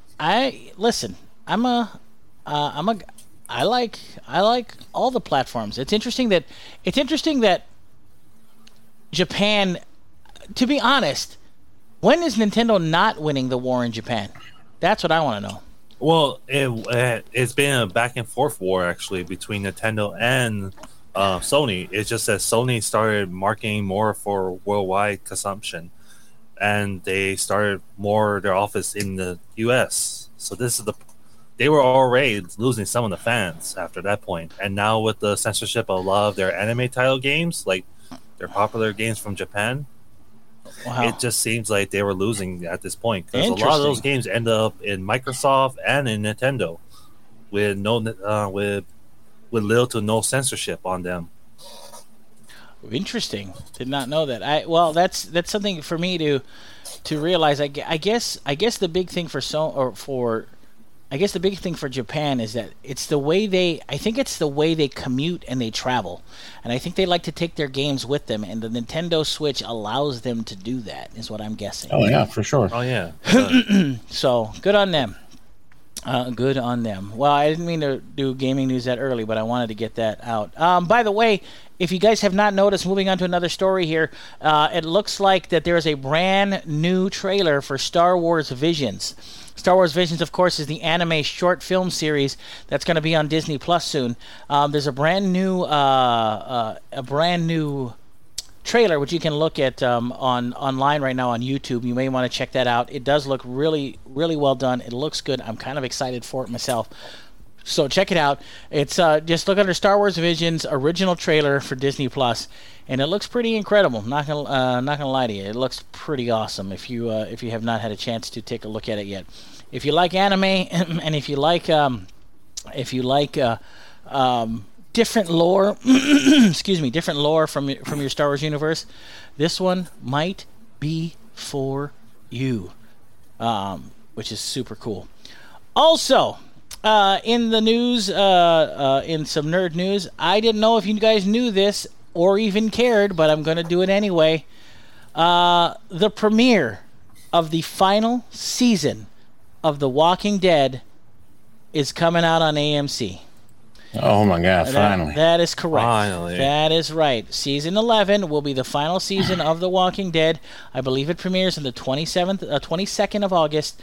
like all the platforms. It's interesting that Japan, to be honest, when is Nintendo not winning the war in Japan? That's what I want to know. Well, it's been a back and forth war actually between Nintendo and Sony. It's just that Sony started marketing more for worldwide consumption, and they started more their office in the U.S. So they were already losing some of the fans after that point, and now with the censorship of a lot of their anime title games, like their popular games from Japan, it just seems like they were losing at this point because a lot of those games end up in Microsoft and in Nintendo with with little to no censorship on them. Interesting. Did not know that. That's something for me to realize. I guess the big thing the big thing for Japan is that it's the way they commute and they travel. And I think they like to take their games with them, and the Nintendo Switch allows them to do that, is what I'm guessing. Oh, yeah, for sure. Oh, yeah. So, good on them. Good on them. Well, I didn't mean to do gaming news that early, but I wanted to get that out. By the way, if you guys have not noticed, moving on to another story here, it looks like that there is a brand new trailer for Star Wars Visions. Star Wars Visions, of course, is the anime short film series that's going to be on Disney Plus soon. There's a brand new trailer which you can look at online right now on YouTube. You may want to check that out. It does look really, really well done. It looks good. I'm kind of excited for it myself. So check it out. It's just look under Star Wars Visions original trailer for Disney Plus, and it looks pretty incredible. Not gonna lie to you, it looks pretty awesome. If you have not had a chance to take a look at it yet, if you like anime and if you like different lore, different lore from your Star Wars universe, this one might be for you, which is super cool. Also, in the news, in some nerd news, I didn't know if you guys knew this or even cared, but I'm going to do it anyway. The premiere of the final season of The Walking Dead is coming out on AMC. Oh my God, finally. That is correct. Finally. That is right. Season 11 will be the final season of The Walking Dead. I believe it premieres on the 22nd of August.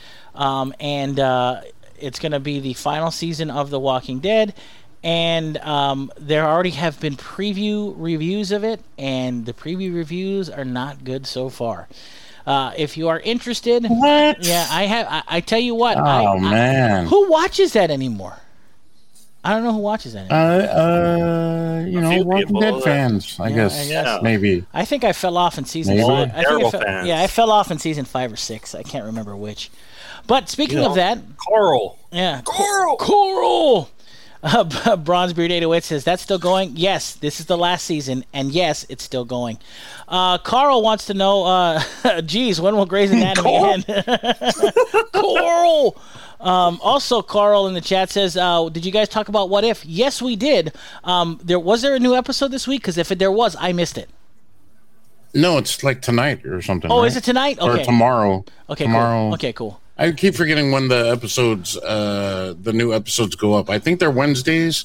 And it's going to be the final season of The Walking Dead. And there already have been preview reviews of it, and the preview reviews are not good so far. If you are interested, what? Yeah, I tell you what. Man, who watches that anymore? I don't know who watches that anymore. Walking Dead fans, I guess maybe. I think I fell off in season 5. I fell off in season 5 or 6. I can't remember which. But speaking of that, Coral. Yeah, Coral. Bronzebeard 808 says, that's still going? Yes, this is the last season, and yes, it's still going. Carl wants to know, geez, when will Grey's Anatomy end? Coral! Also, Carl in the chat says, did you guys talk about What If? Yes, we did. Was there a new episode this week? Because if there was, I missed it. No, it's like tonight or something. Oh, right? Is it tonight? Okay. Or tomorrow. Okay, tomorrow. Cool. Okay, cool. I keep forgetting when the episodes, the new episodes go up. I think they're Wednesdays.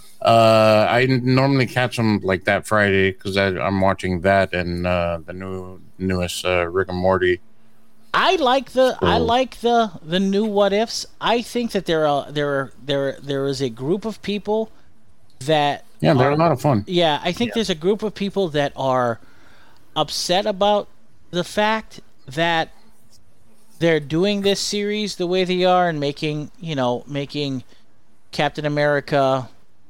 I normally catch them like that Friday because I'm watching that and the newest Rick and Morty. I like the new What Ifs. I think that there is a group of people that they're a lot of fun. Yeah, I think there's a group of people that are upset about the fact that they're doing this series the way they are and making Captain America,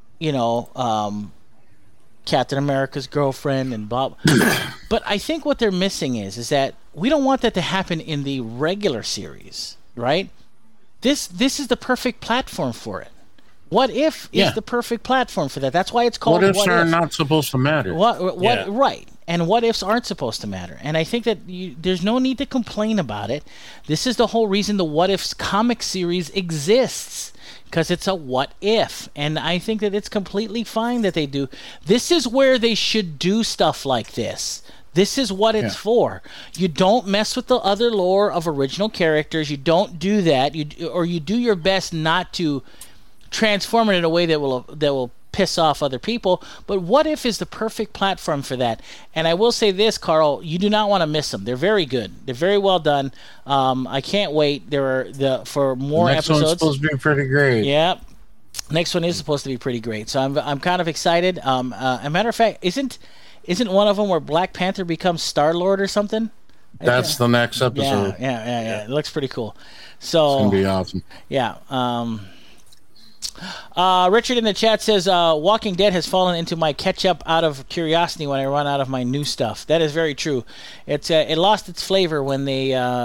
Captain America's girlfriend and Bob. But I think what they're missing is that we don't want that to happen in the regular series, right? This is the perfect platform for it. What If is the perfect platform for that. That's why it's called What Ifs are not supposed to matter. Right. And what ifs aren't supposed to matter. And I think that there's no need to complain about it. This is the whole reason the What Ifs comic series exists, because it's a what if. And I think that it's completely fine that they do. This is where they should do stuff like this. This is what it's for. You don't mess with the other lore of original characters. You don't do that. You do your best not to transform it in a way that will piss off other people. But What If is the perfect platform for that. And I will say this, Carl, you do not want to miss them. They're very good. They're very well done. I can't wait. For more the next episodes. One's supposed to be pretty great. Yeah. Next one is supposed to be pretty great, so I'm kind of excited. A matter of fact, isn't one of them where Black Panther becomes Star-Lord or something? That's the next episode. Yeah. It looks pretty cool. So it's gonna be awesome. Yeah. Richard in the chat says, Walking Dead has fallen into my catch-up out of curiosity when I run out of my new stuff. That is very true. It lost its flavor when they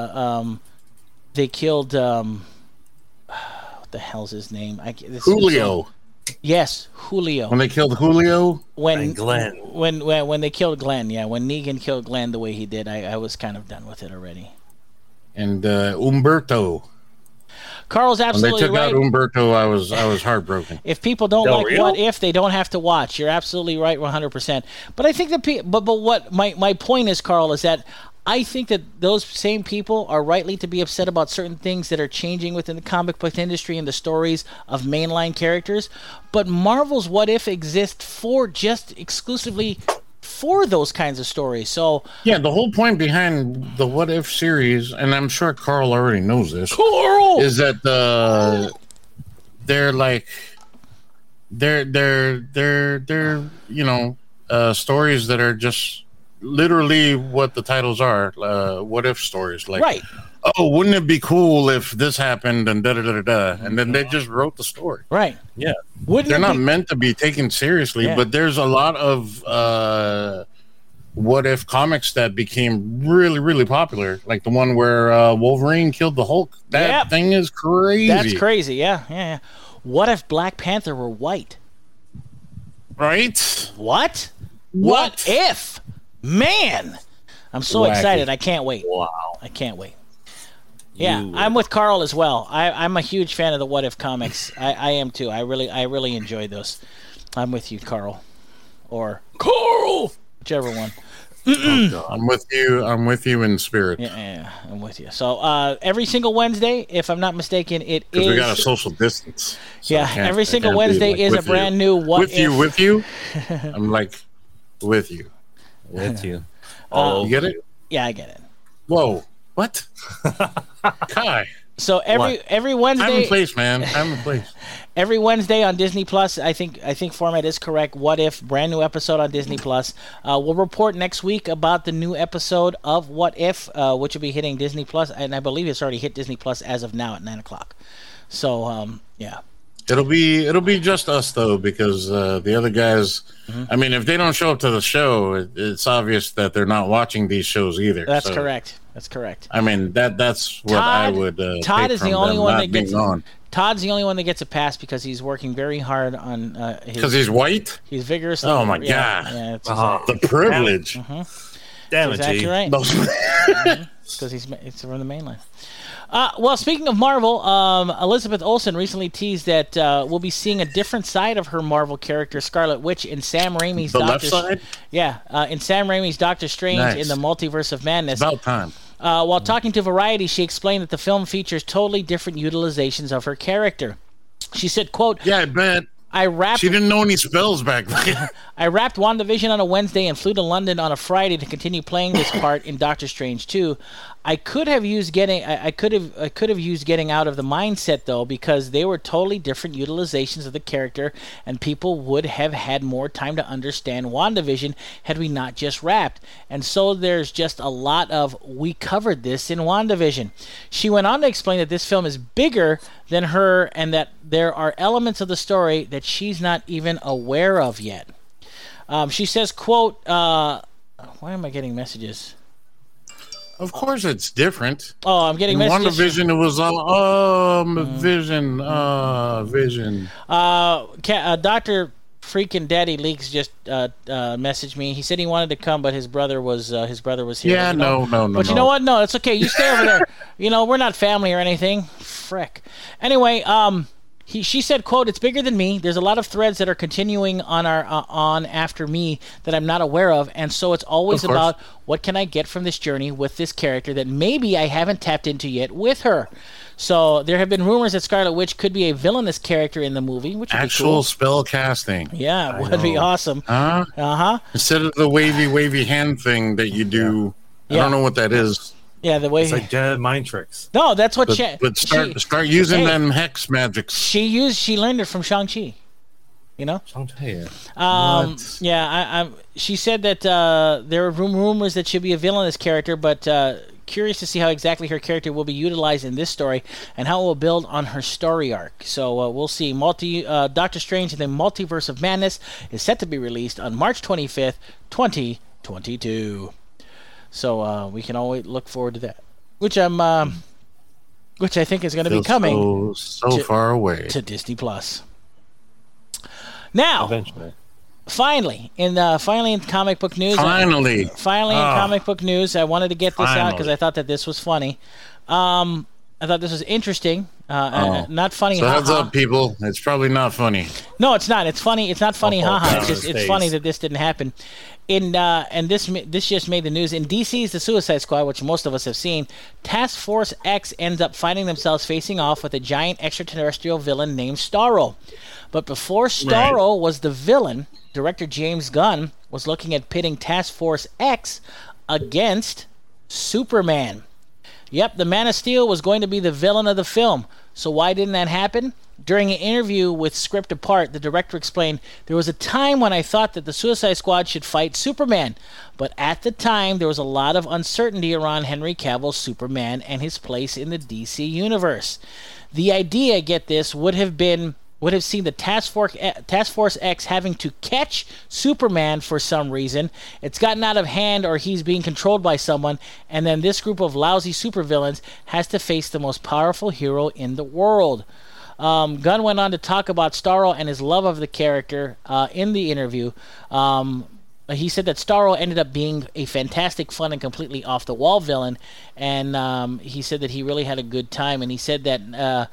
killed what the hell's his name? Julio. Yes, Julio. When they killed Julio? And Glenn. When they killed Glenn, yeah. When Negan killed Glenn the way he did, I was kind of done with it already. And Umberto. Carl's absolutely right. When they took out Umberto, I was heartbroken. If people don't like What If, they don't have to watch. You're absolutely right, 100%. But I think but what my point is, Carl, is that I think that those same people are rightly to be upset about certain things that are changing within the comic book industry and the stories of mainline characters. But Marvel's What If exists for just exclusively for those kinds of stories. So yeah, the whole point behind the What If series, and I'm sure Carl already knows this, is that they're stories that are just literally what the titles are, what if stories, like, right. Oh, wouldn't it be cool if this happened and da-da-da-da-da, and then they just wrote the story. Right. Yeah. They're not meant to be taken seriously, but there's a lot of what if comics that became really, really popular, like the one where Wolverine killed the Hulk. That thing is crazy. That's crazy, yeah. What if Black Panther were white? Right? What if? Man, I'm so excited. I can't wait. Wow. I can't wait. Yeah, I'm with Carl as well. I'm a huge fan of the What If comics. I am too. I really enjoy those. I'm with you, Carl. Or Carl! Whichever one. I'm with you in spirit. Yeah, I'm with you. So every single Wednesday, if I'm not mistaken, it is. We got a social distance. So every single Wednesday is a brand new What If. With you? I'm like, with you. With you. You get it? Yeah, I get it. Whoa. What? Kai. So every Wednesday, I'm in place, man. I'm in place. Every Wednesday on Disney Plus, I think format is correct. What If, brand new episode on Disney Plus. We'll report next week about the new episode of What If, which will be hitting Disney Plus, and I believe it's already hit Disney Plus as of now at 9:00. So yeah. It'll be just us though, because the other guys. Mm-hmm. I mean, if they don't show up to the show, it's obvious that they're not watching these shows either. That's correct. That's correct. I mean, that's what I would. Todd is the only one that gets. On. Todd's the only one that gets a pass because he's working very hard on. Because he's white. He's vigorously. Oh my god! Yeah, the privilege. Damn it, That's exactly right. Because it's from the mainland. Well, speaking of Marvel, Elizabeth Olsen recently teased that we'll be seeing a different side of her Marvel character, Scarlet Witch, in Sam Raimi's left side? Yeah, in Sam Raimi's Doctor Strange in the Multiverse of Madness. About time. While talking to Variety, she explained that the film features totally different utilizations of her character. She said, quote, "Yeah, I bet. She didn't know any spells back then. I wrapped WandaVision on a Wednesday and flew to London on a Friday to continue playing this part in Doctor Strange 2. I could have used getting out of the mindset though, because they were totally different utilizations of the character, and people would have had more time to understand WandaVision had we not just wrapped. And so there's just a lot of we covered this in WandaVision." She went on to explain that this film is bigger than her and that there are elements of the story that she's not even aware of yet. She says, quote, why am I getting messages? Of course it's different. Oh, I'm getting messages. WandaVision, it was all, vision. Dr. Freaking Daddy Leaks just messaged me. He said he wanted to come, but his brother was here. Yeah, no. But you know what? No, it's okay. You stay over there. We're not family or anything. Frick. Anyway, she said, quote, "It's bigger than me. There's a lot of threads that are continuing on after me that I'm not aware of, and so it's always about what can I get from this journey with this character that maybe I haven't tapped into yet with her." So there have been rumors that Scarlet Witch could be a villainous character in the movie, which would be cool. Spell casting. Yeah, would be awesome. Instead of the wavy hand thing that you do. I don't know what that is. Yeah, the way it's like Jedi mind tricks. No, that's what but start using them hex magics. She learned it from Shang-Chi. You know? She said that there are rumors that she'll be a villainous character, but curious to see how exactly her character will be utilized in this story and how it will build on her story arc. So we'll see. Doctor Strange and the Multiverse of Madness is set to be released on March 25th, 2022. So we can always look forward to that, which I think is going to be coming so far away to Disney Plus. Now, eventually. Finally in comic book news. In comic book news, I wanted to get this out because I thought that this was funny. I thought this was interesting. Not funny. So heads up, people. It's probably not funny. No, it's not. It's funny. It's not funny. It's funny that this didn't happen. And this just made the news. In DC's The Suicide Squad, which most of us have seen, Task Force X ends up finding themselves facing off with a giant extraterrestrial villain named Starro. But before Starro was the villain, director James Gunn was looking at pitting Task Force X against Superman. Yep, the Man of Steel was going to be the villain of the film. So why didn't that happen? During an interview with Script Apart, the director explained, "There was a time when I thought that the Suicide Squad should fight Superman. But at the time, there was a lot of uncertainty around Henry Cavill's Superman and his place in the DC universe. The idea, get this, would have seen the Task Force X having to catch Superman for some reason. It's gotten out of hand or he's being controlled by someone, and then this group of lousy supervillains has to face the most powerful hero in the world." Gunn went on to talk about Starro and his love of the character in the interview. He said that Starro ended up being a fantastic, fun, and completely off-the-wall villain, and he said that he really had a good time. And he said that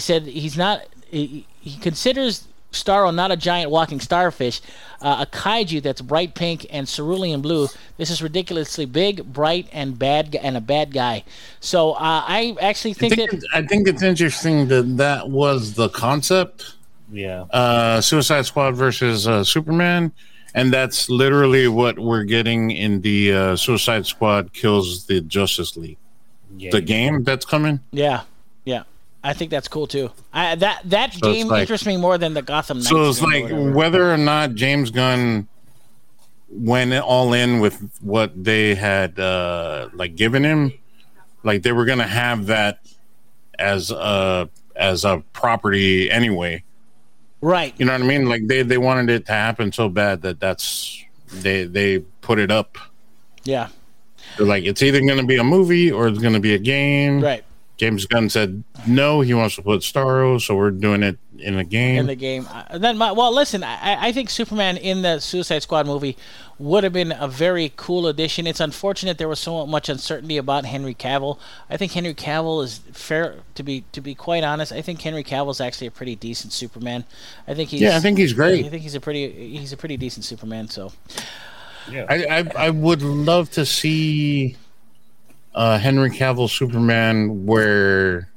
he considers Starro not a giant walking starfish, a kaiju that's bright pink and cerulean blue. This is ridiculously big, bright, and a bad guy. So I actually think I think it's interesting that was the concept. Yeah. Suicide Squad versus Superman, and that's literally what we're getting in the Suicide Squad kills the Justice League. Yeah. The game that's coming. Yeah. I think that's cool too. That game interests me more than the Gotham Knights. So it's like whether or not James Gunn went all in with what they had given him, like they were gonna have that as a property anyway. Right. You know what I mean? Like they wanted it to happen so bad that they put it up. Yeah. They're like, it's either gonna be a movie or it's gonna be a game. Right. James Gunn said no, he wants to put Starro, so we're doing it in a game. Listen, I think Superman in the Suicide Squad movie would have been a very cool addition. It's unfortunate there was so much uncertainty about Henry Cavill. I think Henry Cavill is fair to be quite honest. I think Henry Cavill is actually a pretty decent Superman. I think he's great. I think he's a pretty decent Superman. So, yeah, I would love to see Henry Cavill Superman where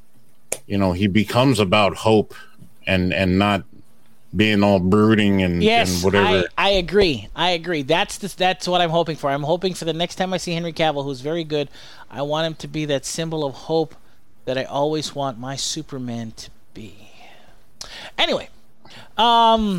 he becomes about hope and not being all brooding and whatever. I agree. That's what I'm hoping for. I'm hoping for the next time I see Henry Cavill, who's very good, I want him to be that symbol of hope that I always want my Superman to be. Anyway, wow.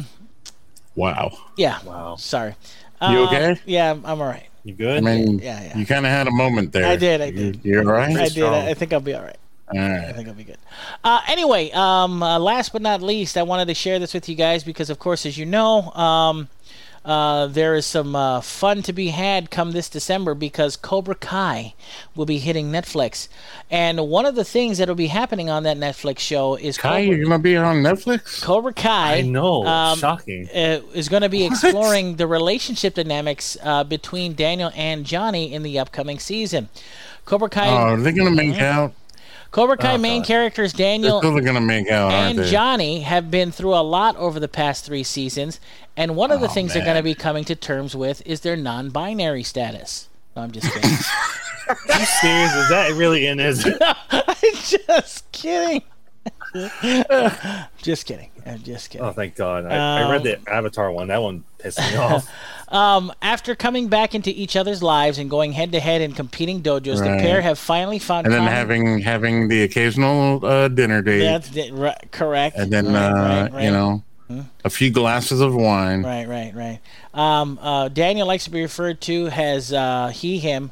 Yeah. Wow. Sorry. You okay? Yeah, I'm all right. You good? I mean, yeah. You kind of had a moment there. I did. You all right? I did. I think I'll be all right. All right. I think I'll be good. Anyway, last but not least, I wanted to share this with you guys because, of course, as you know, there is some fun to be had come this December because Cobra Kai will be hitting Netflix. And one of the things that will be happening on that Netflix show is you're going to be on Netflix? Cobra Kai. I know. Shocking. Is going to be exploring the relationship dynamics between Daniel and Johnny in the upcoming season. Cobra Kai. Oh, are they going to make out? Cobra Kai main characters Daniel they're going to make out, and Johnny have been through a lot over the past 3 seasons, and one of the things they're going to be coming to terms with is their non-binary status. No, I'm just kidding. Are you serious? Is that really in his? I'm just kidding. Just kidding. I'm just kidding. Oh, thank God. I read the Avatar one. That one pissed me off. After coming back into each other's lives and going head-to-head in competing dojos, the pair have finally found and then having the occasional dinner date. That's correct. And then, you know, a few glasses of wine. Right. Daniel likes to be referred to as he, him,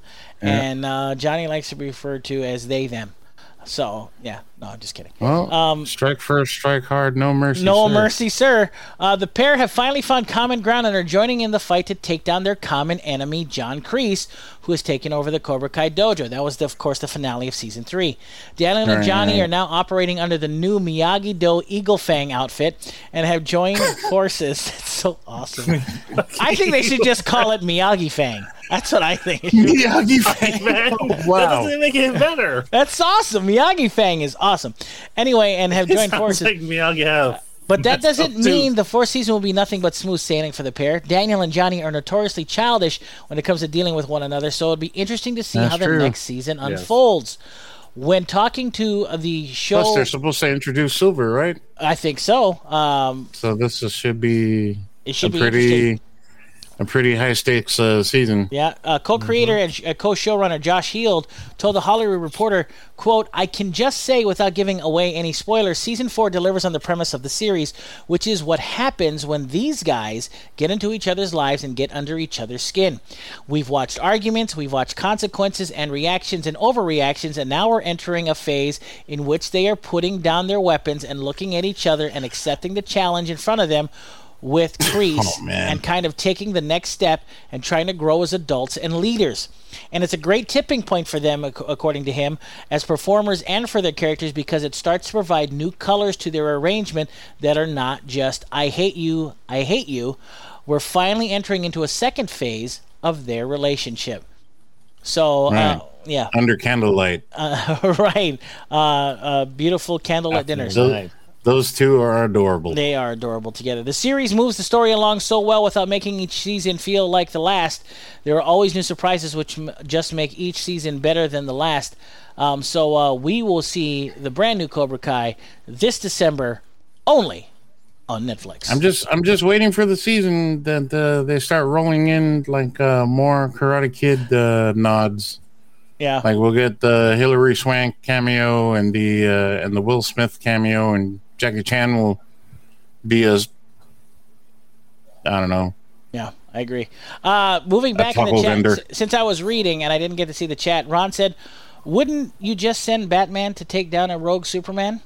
and Johnny likes to be referred to as they, them. So, yeah. No, I'm just kidding. Well, strike first, strike hard, no mercy, no sir. mercy, sir. The pair have finally found common ground and are joining in the fight to take down their common enemy, John Kreese, who has taken over the Cobra Kai dojo. That was, of course, the finale of Season 3. Daniel and Johnny are now operating under the new Miyagi-Do Eagle Fang outfit and have joined forces. That's so awesome. I think they should just call it Miyagi Fang. That's what I think. Miyagi Fang. Wow. That doesn't make it better. That's awesome. Miyagi Fang is awesome. Anyway, and have joined forces. Like Miyagi have. But that doesn't mean the fourth season will be nothing but smooth sailing for the pair. Daniel and Johnny are notoriously childish when it comes to dealing with one another, so it'll be interesting to see how the next season unfolds. When talking to the show... Plus, they're supposed to introduce Silver, right? I think so. So this should be interesting. A pretty high-stakes season. Yeah. Co-creator and co-showrunner Josh Heald told The Hollywood Reporter, quote, "I can just say without giving away any spoilers, Season 4 delivers on the premise of the series, which is what happens when these guys get into each other's lives and get under each other's skin. We've watched arguments, we've watched consequences and reactions and overreactions, and now we're entering a phase in which they are putting down their weapons and looking at each other and accepting the challenge in front of them with Kreese and kind of taking the next step and trying to grow as adults and leaders. And it's a great tipping point for them, according to him, as performers and for their characters, because it starts to provide new colors to their arrangement that are not just, I hate you, I hate you. We're finally entering into a second phase of their relationship." So, yeah. Under candlelight. Right. Beautiful candlelit dinners. Those two are adorable. They are adorable together. The series moves the story along so well without making each season feel like the last. There are always new surprises which just make each season better than the last. So we will see the brand new Cobra Kai this December only on Netflix. I'm just waiting for the season that they start rolling in like more Karate Kid nods. Yeah, like we'll get the Hilary Swank cameo and the Will Smith cameo, and Jackie Chan will be as, I don't know. Yeah, I agree. Moving back in the chat, since I was reading and I didn't get to see the chat, Ron said, "Wouldn't you just send Batman to take down a rogue Superman?"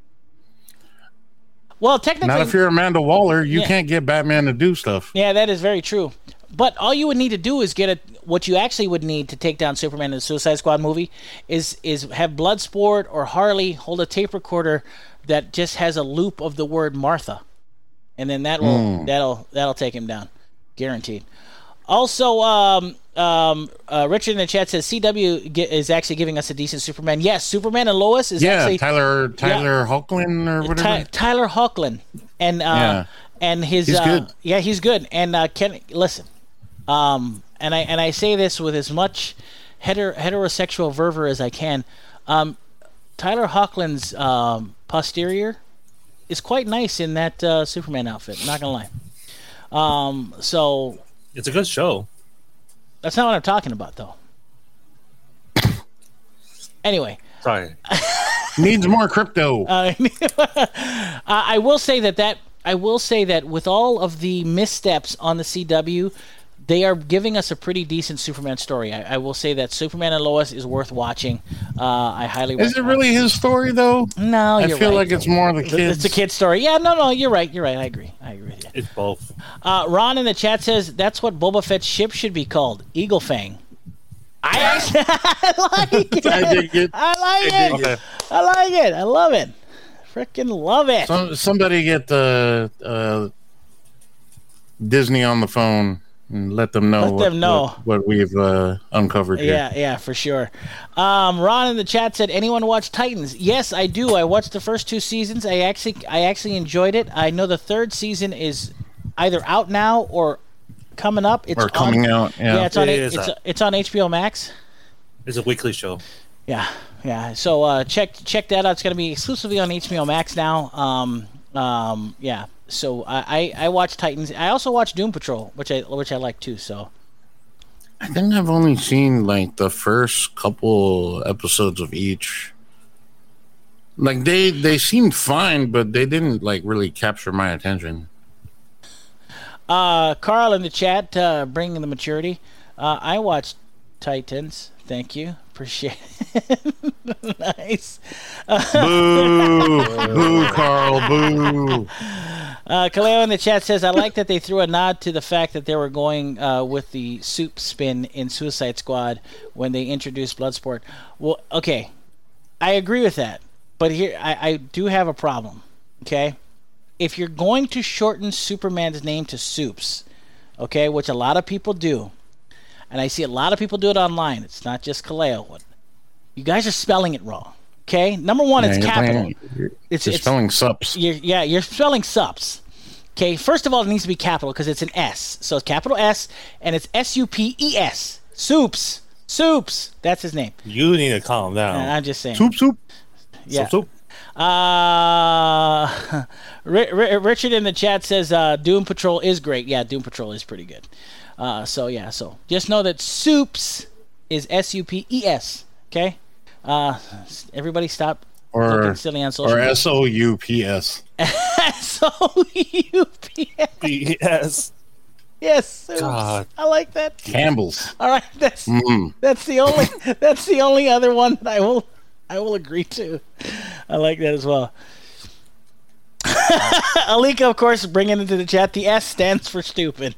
Well, technically, not if you're Amanda Waller. You can't get Batman to do stuff. Yeah, that is very true. But all you would need to do is what you actually would need to take down Superman in the Suicide Squad movie is have Bloodsport or Harley hold a tape recorder that just has a loop of the word Martha, and then that'll take him down, guaranteed. Also, Richard in the chat says CW is actually giving us a decent Superman. Yes, Superman and Lois is actually Tyler Hoechlin or whatever. Tyler Hoechlin, and his he's good. Yeah, he's good. And Ken, listen. And I say this with as much heterosexual fervor as I can. Tyler Hoechlin's posterior is quite nice in that Superman outfit. Not gonna lie. So it's a good show. That's not what I'm talking about, though. Anyway, sorry. Needs more crypto. I will say that with all of the missteps on the CW, they are giving us a pretty decent Superman story. I will say that Superman and Lois is worth watching. I highly recommend. Is it really his story, though? No, I feel like it's more the kids. It's a kid's story. Yeah, no, you're right. I agree with you. It's both. Ron in the chat says that's what Boba Fett's ship should be called, Eagle Fang. I like it. I like it. I like it. I love it. Freaking love it. Somebody get Disney on the phone and let them know what we've uncovered here. Yeah, for sure. Ron in the chat said, anyone watch Titans? Yes, I do. I watched the first 2 seasons. I actually enjoyed it. I know the 3rd season is either out now or coming up. It's coming out. Yeah, it's on HBO Max. It's a weekly show. Yeah. So check that out. It's going to be exclusively on HBO Max now. Yeah. So I watch Titans. I also watch Doom Patrol, which I like too. So I think I've only seen like the first couple episodes of each. Like they seemed fine, but they didn't like really capture my attention. Carl in the chat, bringing the maturity. I watched Titans. Thank you. Appreciate it. Nice. Boo! Boo, Carl. Boo. Kaleo in the chat says, I like that they threw a nod to the fact that they were going with the soup spin in Suicide Squad when they introduced Bloodsport. Well, okay. I agree with that. But here, I do have a problem. Okay? If you're going to shorten Superman's name to Soups, okay, which a lot of people do, and I see a lot of people do it online. It's not just Kaleo. You guys are spelling it wrong. Okay? Number one, it's capital. You're spelling sups. You're spelling sups. Okay? First of all, it needs to be capital because it's an S. So it's capital S, and it's S-U-P-E-S. Soups. Soups. That's his name. You need to calm down. I'm just saying. Soup. Yeah. Soup. Richard in the chat says Doom Patrol is great. Yeah, Doom Patrol is pretty good. So just know that Soups is S-U-P-E-S. Okay? Everybody stop looking silly on social media. Or S-O-U-P-S. S-O-U-P-S. Yes. Yes, Soups. God. I like that. Campbell's. All right, that's the only other one that I will agree to. I like that as well. Alika, of course, bringing into the chat. The S stands for stupid.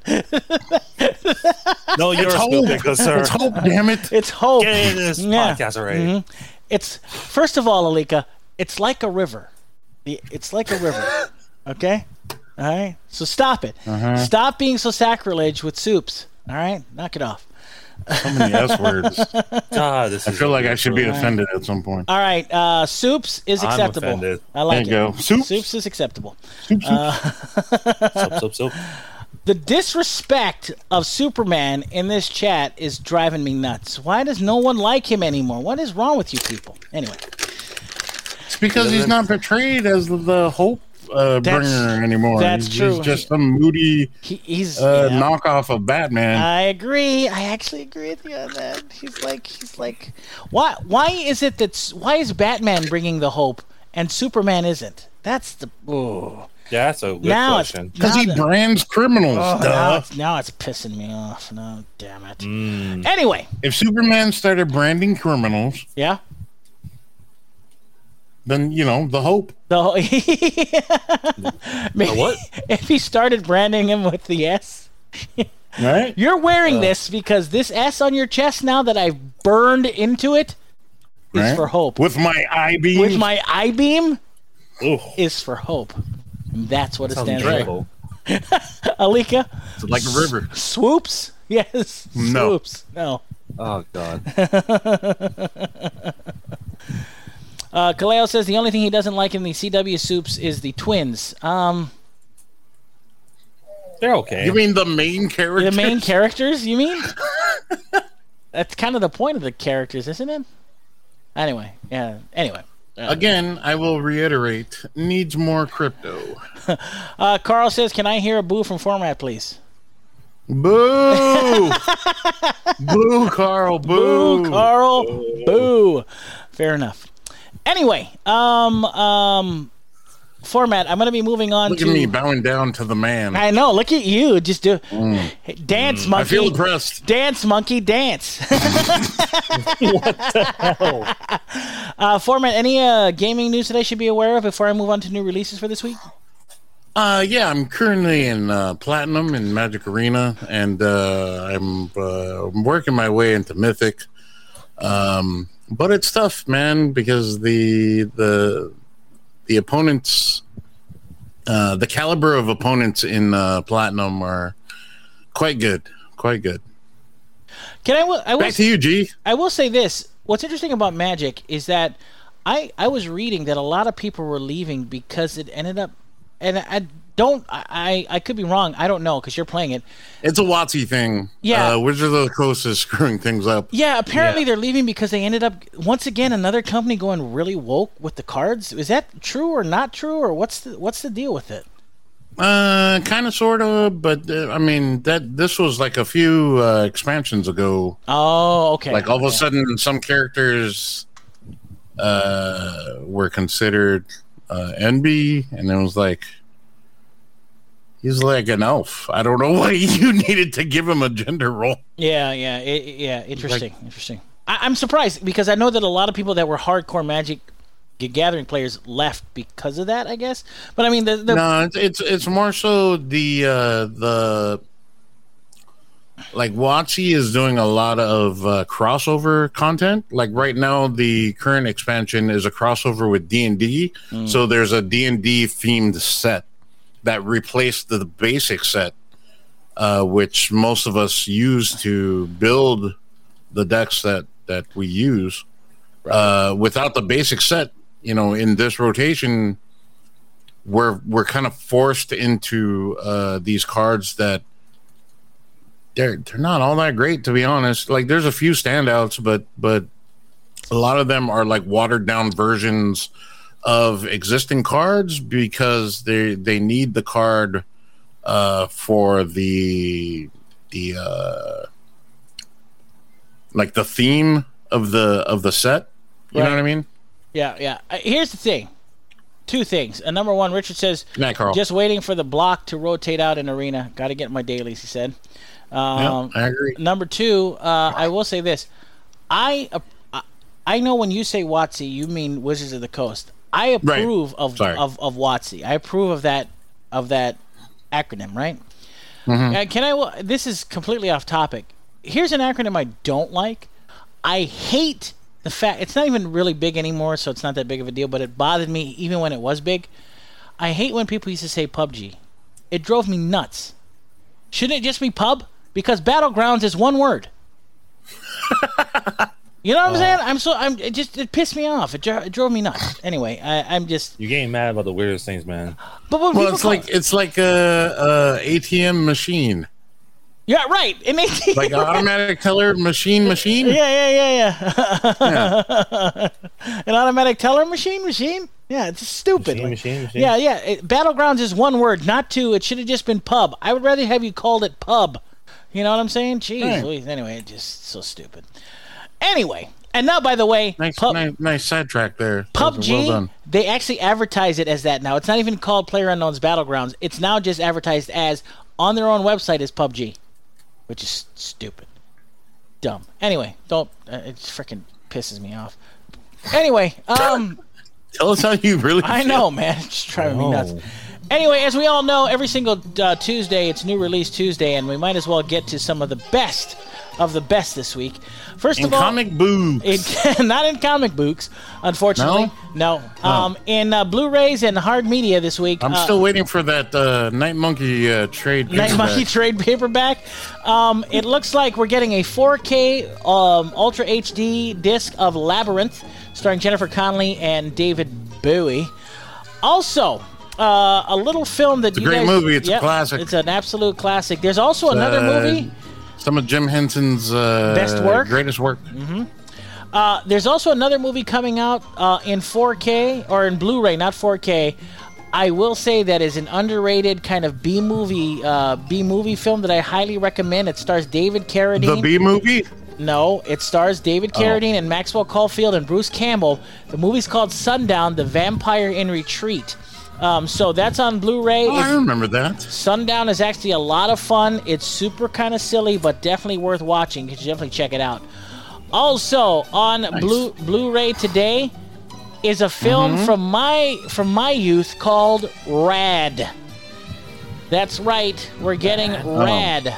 No, you're stupid, sir. It's hope, damn it. It's hope. Get in this podcast already. Mm-hmm. It's first of all, Alika, it's like a river. It's like a river. Okay? All right? So stop it. Uh-huh. Stop being so sacrilege with Soups. All right? Knock it off. So many S words. God, I feel like I should be offended at some point. All right, Soups is acceptable. I'm offended. I like there you it. go. Soups is acceptable. Soup. The disrespect of Superman in this chat is driving me nuts. Why does no one like him anymore? What is wrong with you people? Anyway. It's because he's not portrayed as the hope bringer anymore. That's true. He's just some moody he's knockoff of Batman. I agree. I actually agree with you on that. He's like why is Batman bringing the hope and Superman isn't? That's the Yeah, that's a good question. Because he brands criminals. Now it's pissing me off. No, damn it. Anyway, if Superman started branding criminals, yeah, then the hope. Maybe what? If he started branding him with the S. Right? You're wearing this because this S on your chest now that I've burned into it is for hope. With my I-beam? With my I-beam is for hope. And that's what it stands for. Alika? It's like a river. Swoops? Yes. No. Swoops. No. Oh, God. Kaleo says the only thing he doesn't like in the CW Soups is the twins. They're okay. You mean the main characters? The main characters, you mean? That's kind of the point of the characters, isn't it? Anyway, yeah. Anyway. Again, I will reiterate, needs more crypto. Carl says, can I hear a boo from Format, please? Boo! Boo, Carl, boo! Boo, Carl, boo. Fair enough. Anyway, Format, I'm going to be moving on Look at me bowing down to the man. I know, look at you. Just do... Dance, monkey. I feel impressed. Dance, monkey, dance. What the hell? Format, any gaming news that I should be aware of before I move on to new releases for this week? Yeah, I'm currently in Platinum in Magic Arena, and I'm working my way into Mythic. But it's tough, man, because the opponents, the caliber of opponents in Platinum are quite good. Quite good. Back to you, G. I will say this. What's interesting about Magic is that I was reading that a lot of people were leaving because it ended up, and I could be wrong. I don't know because you're playing it. It's a WotC thing. Yeah. Wizards of the Coast is screwing things up. Yeah, apparently they're leaving because they ended up, once again, another company going really woke with the cards. Is that true or not true, or what's the deal with it? Kind of, sort of, but I mean, this was like a few expansions ago. Oh, okay. Like all of a sudden, some characters were considered NB, and it was like, he's like an elf. I don't know why you needed to give him a gender role. Yeah. Interesting. I'm surprised because I know that a lot of people that were hardcore Magic Gathering players left because of that, I guess. But I mean, no, it's more so the like WotC is doing a lot of crossover content. Like right now, the current expansion is a crossover with D&D. So there's a D&D themed set that replaced the basic set, which most of us use to build the decks that we use. Without the basic set, in this rotation, we're kind of forced into these cards that they're not all that great, to be honest. Like there's a few standouts, but a lot of them are like watered down versions of existing cards because they need the card for the like the theme of the set. You know what I mean? Yeah. Here's the thing. Two things. Number one, Richard says, Carl. Just waiting for the block to rotate out in Arena. Got to get my dailies, he said. I agree. Number two, I will say this. I know when you say WotC, you mean Wizards of the Coast. I approve of WotC. I approve of that acronym, right? Mm-hmm. This is completely off topic. Here's an acronym I don't like. I hate the fact it's not even really big anymore, so it's not that big of a deal, but it bothered me even when it was big. I hate when people used to say PUBG. It drove me nuts. Shouldn't it just be pub? Because Battlegrounds is one word. You know what I'm saying? It pissed me off. It drove me nuts. Anyway, I'm just... You're getting mad about the weirdest things, man. But it's like a ATM machine. Yeah, right. An ATM. Like an automatic teller machine. Yeah. An automatic teller machine? Yeah, it's stupid. Machine. Yeah. Battlegrounds is one word, not two. It should have just been pub. I would rather have you called it pub. You know what I'm saying? Jeez. Right. Anyway, it's just so stupid. Anyway, and now, by the way... Nice sidetrack there. PUBG, well done. They actually advertise it as that now. It's not even called PlayerUnknown's Battlegrounds. It's now just advertised as, on their own website, as PUBG. Which is stupid. Dumb. Anyway, it freaking pisses me off. Anyway, tell us how you really feel. I know, man. It's just driving me nuts. Anyway, as we all know, every single Tuesday, it's New Release Tuesday, and we might as well get to some of the best of the best this week. First of all, comic books. Not in comic books, unfortunately. No. In Blu-rays and hard media this week. I'm still waiting for that Night Monkey trade paperback. Night Monkey trade paperback. It looks like we're getting a 4K Ultra HD disc of Labyrinth, starring Jennifer Connelly and David Bowie. Also, a little film that it's a great movie. It's a classic. It's an absolute classic. There's also another movie. Some of Jim Henson's best work, greatest work. Mm-hmm. There's also another movie coming out in 4K or in Blu-ray, not 4K. I will say that is an underrated kind of B movie film that I highly recommend. It stars David Carradine. The B movie? No, it stars David Carradine and Maxwell Caulfield and Bruce Campbell. The movie's called Sundown: The Vampire in Retreat. So that's on Blu-ray. I remember that. Sundown is actually a lot of fun. It's super kind of silly, but definitely worth watching. You should definitely check it out. Also on Blu-ray today is a film from my youth called Rad. That's right, we're getting Rad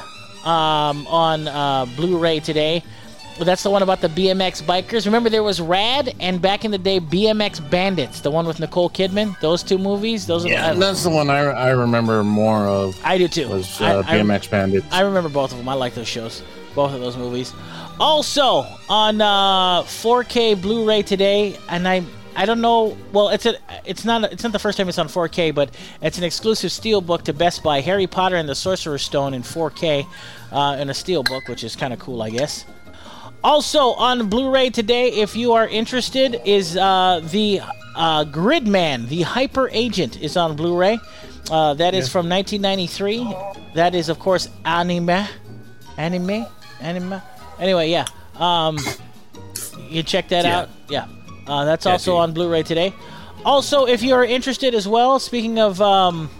on Blu-ray today. That's the one about the BMX bikers. Remember, there was Rad and back in the day BMX Bandits, the one with Nicole Kidman. Those two movies. That's the one I remember more of. I do too. Was BMX Bandits. I remember both of them. I like those shows, both of those movies. Also on 4K Blu-ray today, and I I don't know. Well, it's not the first time it's on 4K, but it's an exclusive steelbook to Best Buy. Harry Potter and the Sorcerer's Stone in 4K in a steelbook, which is kind of cool, I guess. Also on Blu-ray today, if you are interested, is the Gridman, the Hyper Agent, is on Blu-ray. That is from 1993. That is, of course, anime. Anyway, yeah. You check that out. Yeah. That's also on Blu-ray today. Also, if you are interested as well, speaking of anime,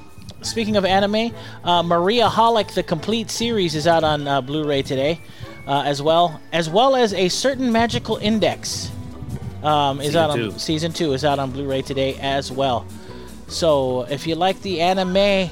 Maria Holic, the complete series, is out on Blu-ray today, as well as A Certain Magical Index. Season 2 is out on Blu-ray today as well. So if you like the anime,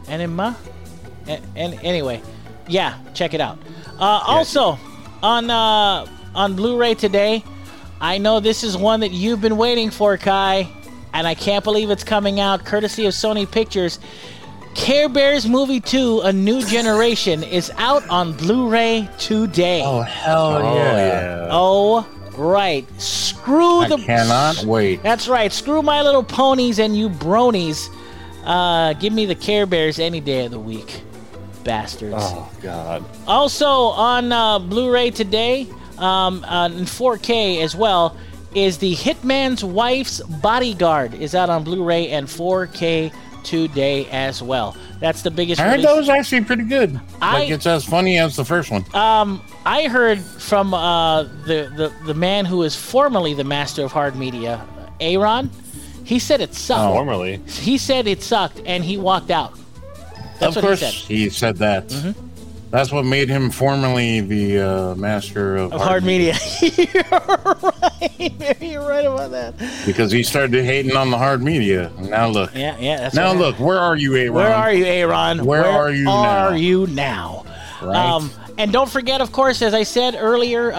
anyway, yeah, check it out. Also on Blu-ray today, I know this is one that you've been waiting for, Kai, and I can't believe it's coming out, courtesy of Sony Pictures. Care Bears Movie 2: A New Generation is out on Blu-ray today. Oh, hell yeah. Oh, right. I cannot wait. That's right. Screw My Little Ponies and you bronies. Give me the Care Bears any day of the week. Bastards. Oh, God. Also on Blu-ray today, in 4K as well, is the Hitman's Wife's Bodyguard is out on Blu-ray and 4K today as well. That's the biggest I heard that was actually pretty good. It's as funny as the first one. I heard from the man who is formerly the master of hard media, Aaron. He said it sucked. Formerly. He said it sucked, and he walked out. That's of course he said that. Mm-hmm. That's what made him formerly the master of hard media. You're right. You're right about that. Because he started hating on the hard media. Now look. Yeah. That's now look. Where are you, Aaron? Where are you, Aaron? Where are you now? Right. And don't forget, of course, as I said earlier,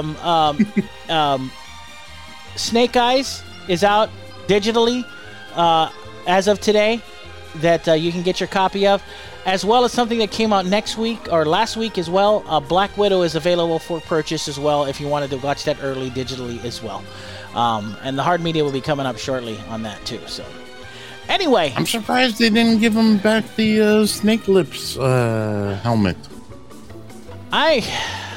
Snake Eyes is out digitally as of today. That you can get your copy of, as well as something that came out next week or last week as well. Black Widow is available for purchase as well if you wanted to watch that early digitally as well. And the hard media will be coming up shortly on that too. So, anyway, I'm surprised they didn't give him back the Snake Lips helmet. I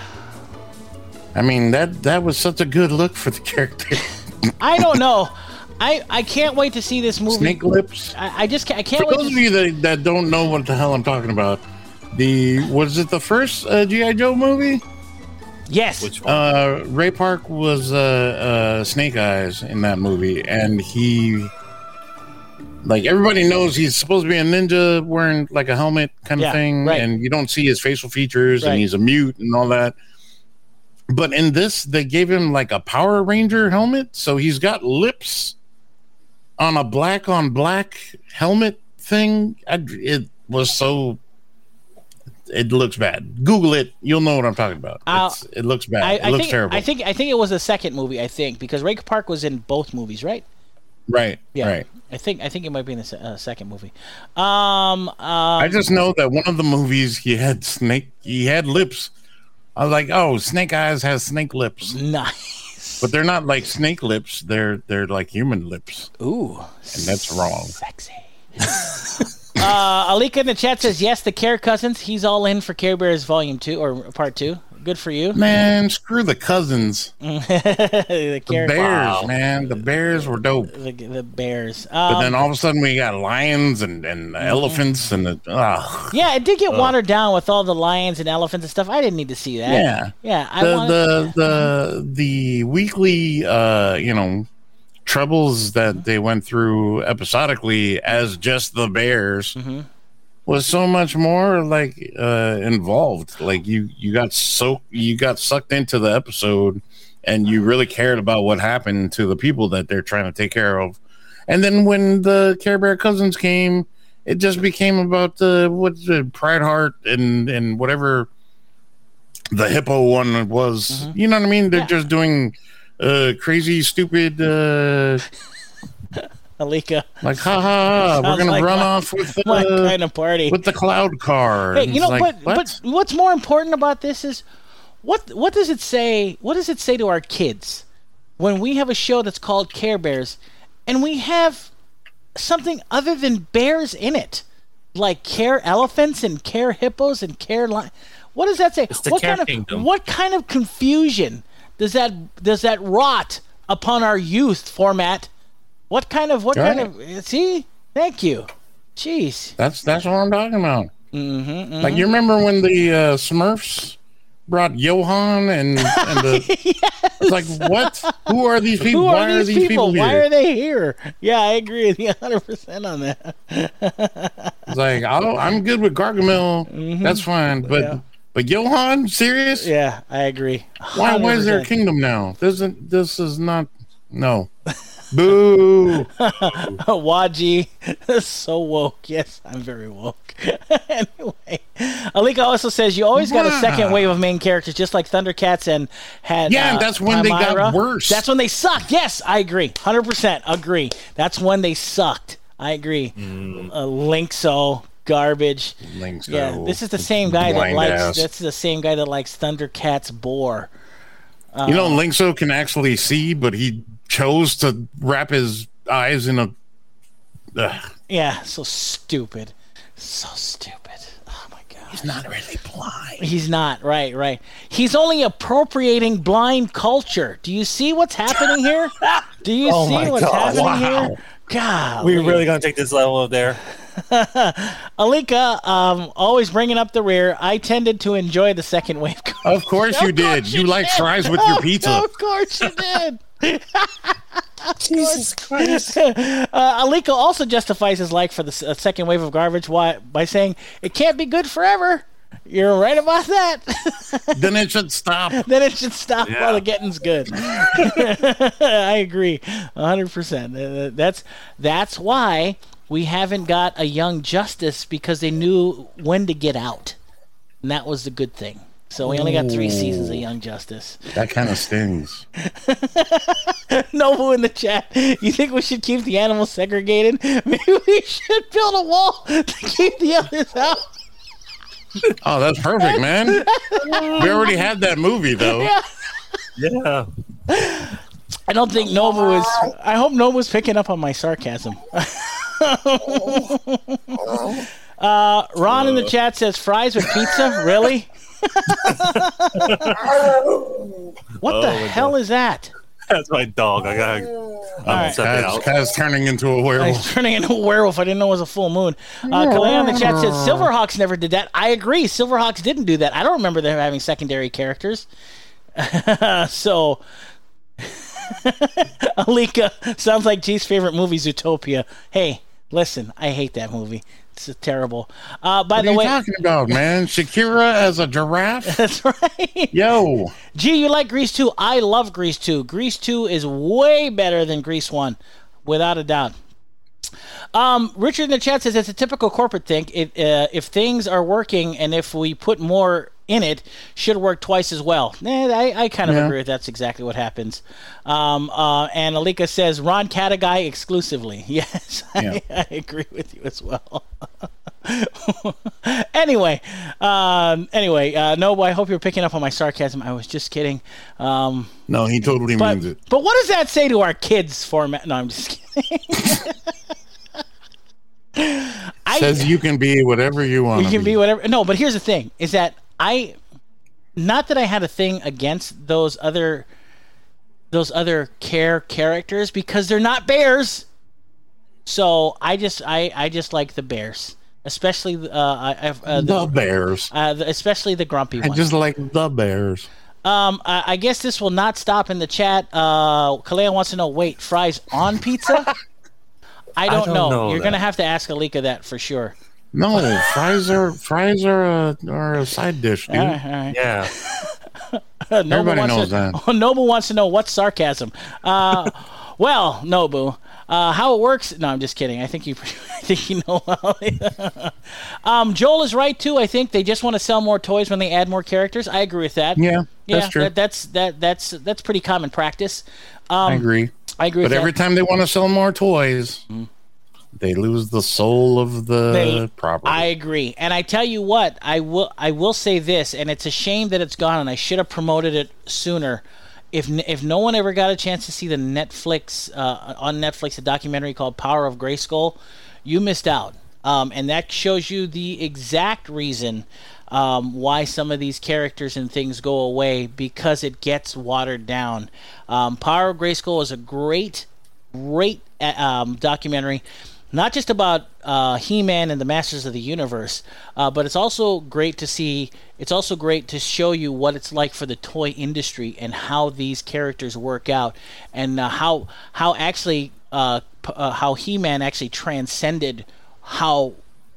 mean that was such a good look for the character. I don't know. I can't wait to see this movie. Snake Lips. I can't wait. For those of you that don't know what the hell I'm talking about, was it the first G.I. Joe movie? Yes. Which one? Ray Park was Snake Eyes in that movie, and he, like, everybody knows he's supposed to be a ninja wearing like a helmet kind of thing, right. And you don't see his facial features, and he's a mute and all that. But in this, they gave him like a Power Ranger helmet, so he's got lips on a black on black helmet thing. It looks bad. Google it, you'll know what I'm talking about. It looks bad. It looks terrible. I think it was the second movie. I think because Ray Park was in both movies, right? Right. Yeah. Right. I think it might be in the second movie. I just know that one of the movies he had lips. I was like, oh, Snake Eyes has snake lips. Nice. But they're not like snake lips. They're like human lips. Ooh. And that's wrong. Sexy. Alika in the chat says, yes, the Care Cousins. He's all in for Care Bears Volume 2 or Part 2. Good for you. Man, screw the cousins. the Bears, man. The Bears were dope. The Bears. But then all of a sudden we got lions and elephants and yeah, it did get watered down with all the lions and elephants and stuff. I didn't need to see that. Yeah. The weekly troubles that they went through episodically as just the Bears was so much more like involved. Like you got sucked into the episode, and you really cared about what happened to the people that they're trying to take care of. And then when the Care Bear Cousins came, it just became about Pride Heart and whatever the hippo one was. You know what I mean? They're just doing crazy, stupid. Alika. Like, we're going to run off with the kind of party. With the cloud car. Hey, you know, like, but what's more important about this is what does it say? What does it say to our kids when we have a show that's called Care Bears, and we have something other than bears in it, like care elephants and care hippos and care lions. What does that say? It's the Care Kingdom. What kind of confusion does that rot upon our youth format? What kind of see? Thank you. Jeez. That's what I'm talking about. Like, you remember when the Smurfs brought Johan and the Yes. it's like, what? Who are these people? Why are these people here? Why are they here? Yeah, I agree with you 100% on that. It's like, I'm good with Gargamel. That's fine, but Johan, serious? Yeah, I agree. Why is there a kingdom now? This is not. No. Boo. Waji, so woke. Yes, I'm very woke. Anyway, Alika also says you always got a second wave of main characters, just like Thundercats and had. Yeah, that's when they got worse. That's when they sucked. Yes, I agree. 100% agree. That's when they sucked. I agree. Linkso. Garbage. Linkso. Yeah, this is the same guy that likes. Ass. That's the same guy that likes Thundercats Boar. Linkso can actually see, but he chose to wrap his eyes in a. Yeah, so stupid. So stupid. Oh my god. He's not really blind. He's not. Right. He's only appropriating blind culture. Do you see what's happening here? Do you see what's happening here? God, we're really gonna take this level up there. Alika, always bringing up the rear. I tended to enjoy the second wave. Of course you did. You like fries with your pizza. Of course you did. Jesus Christ. Alika also justifies his like for the second wave of garbage by saying it can't be good forever. You're right about that. Then it should stop. While the getting's good. I agree 100%. That's why we haven't got a Young Justice, because they knew when to get out. And that was the good thing. So we only got 3 seasons of Young Justice. That kind of stings. Nobu in the chat. You think we should keep the animals segregated? Maybe we should build a wall to keep the others out. Oh, that's perfect, man. We already had that movie, though. Yeah. I don't think Nobu is. I hope Nobu's picking up on my sarcasm. Ron in the chat says fries with pizza. Really? What the hell is that? That's my dog. I gotta set it out. Kaz turning into a werewolf. He's turning into a werewolf. I didn't know it was a full moon. Kalea in the chat says Silverhawks never did that. I agree. Silverhawks didn't do that. I don't remember them having secondary characters. So, Alika, sounds like G's favorite movie, Zootopia. Hey, listen, I hate that movie. It's terrible. By the way, what are you talking about, man? Shakira as a giraffe? That's right. Yo. Gee, you like Grease 2? I love Grease 2. Grease 2 is way better than Grease 1, without a doubt. Richard in the chat says it's a typical corporate thing. If things are working and if we put more in it, should work twice as well. I kind of agree with that's exactly what happens. And Alika says Ron Cataguy exclusively. Yes, I agree with you as well. Anyway, no, I hope you're picking up on my sarcasm. I was just kidding. No, he totally means it. But what does that say to our kids' format? No, I'm just kidding. Says you can be whatever you want. You can be whatever. No, but here's the thing: is that not that I had a thing against those other characters, because they're not bears. So I just like the bears, especially the bears, especially the grumpy ones. I just like the bears. I guess this will not stop in the chat. Kalea wants to know: wait, fries on pizza? I don't know. You're gonna have to ask Alika that for sure. No, fries are a side dish, dude. All right. Yeah. Everybody knows that. Nobu wants to know what's sarcasm. Well, Nobu, how it works? No, I'm just kidding. I think you know. Joel is right too. I think they just want to sell more toys when they add more characters. I agree with that. Yeah, that's true. That's pretty common practice. I agree. But every time they want to sell more toys, they lose the soul of the property. I agree. And I tell you what, I will say this, and it's a shame that it's gone, and I should have promoted it sooner. if no one ever got a chance to see the Netflix on Netflix a documentary called Power of Grayskull, you missed out. And that shows you the exact reason why some of these characters and things go away, because it gets watered down. Power of Grayskull is a great documentary, not just about He-Man and the Masters of the Universe, but it's also great to see. It's also great to show you what it's like for the toy industry and how these characters work out, and how He-Man actually transcended how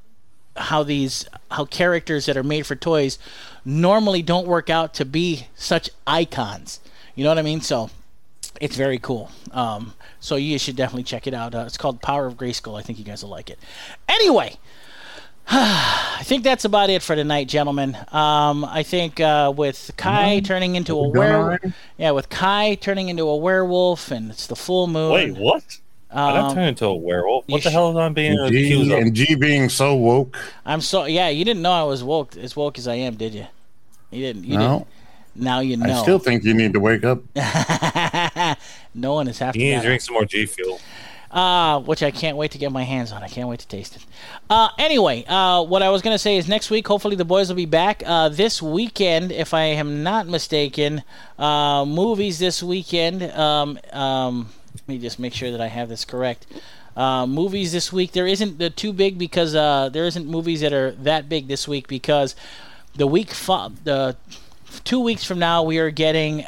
characters that are made for toys normally don't work out to be such icons. You know what I mean? So it's very cool. So you should definitely check it out. It's called Power of Grayskull. I think you guys will like it. Anyway, I think that's about it for tonight, gentlemen. I think with Kai turning into a werewolf, with Kai turning into a werewolf, and it's the full moon. Wait, what? I don't turn into a werewolf. What the hell is I being accused of? And G being so woke. You didn't know I was woke as I am, did you? You didn't. You no. didn't. Now you know. I still think you need to wake up. No one is half. You need to drink some more G Fuel. Which I can't wait to get my hands on. I can't wait to taste it. Anyway, what I was going to say is next week, hopefully the boys will be back. This weekend, if I am not mistaken, movies this weekend. Let me just make sure that I have this correct. Movies this week. There isn't too big because there isn't movies that are that big this week, because the 2 weeks from now we are getting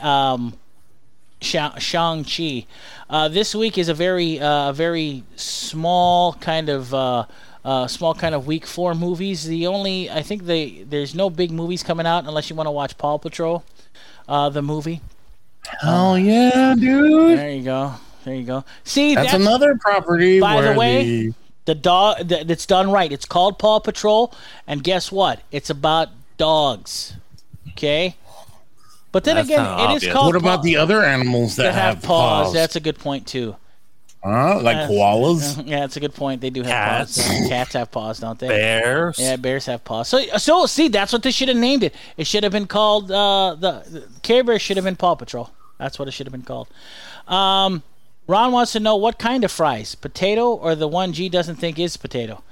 Shang-Chi. This week is a very small kind of week for movies. I think there's no big movies coming out unless you want to watch Paw Patrol, the movie. Oh yeah, dude! There you go. See, that's another property. By the way, the dog that's done right. It's called Paw Patrol, and guess what? It's about dogs. Okay. But then again, it is called. What about the other animals that have paws? That's a good point too. Like koalas? Yeah, that's a good point. They do have paws. Cats have paws, don't they? Bears. Yeah, bears have paws. So see, that's what they should have named it. It should have been called the Care Bears should have been Paw Patrol. That's what it should have been called. Ron wants to know what kind of fries, potato or the one G doesn't think is potato.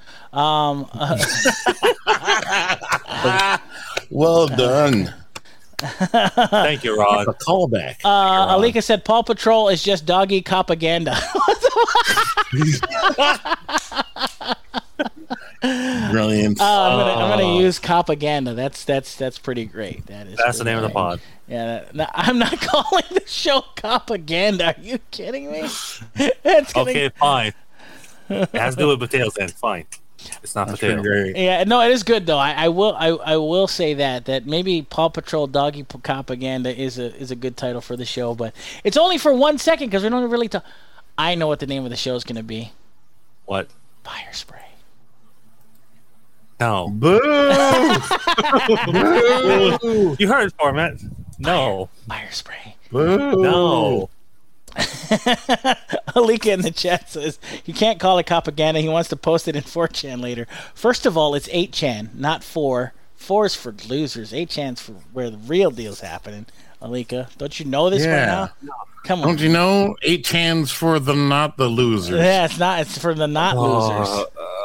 Well done. Thank you, Ron. That's a callback. Alika said Paw Patrol is just doggy propaganda. Brilliant. I'm gonna use propaganda. That's pretty great. That's the name of the pod. Yeah, I'm not calling the show propaganda. Are you kidding me? Okay, fine. It has to do with potatoes then. Fine. It's not potato. Great. Yeah, no, it is good though. I will say that maybe Paw Patrol Doggy Propaganda is a good title for the show, but it's only for 1 second because we don't really talk. I know what the name of the show is going to be. What? Fire Spray. No. Boo! Boo! You heard it, format. No. Fire Spray. Boo! No. Alika in the chat says you can't call it propaganda. He wants to post it in 4chan later. First of all, it's 8chan, not 4. 4's for losers. 8chan's for where the real deal's happening. Alika, don't you know this by now? Come on. Don't you know 8chan's for the not the losers? Yeah, it's not. It's for the not losers.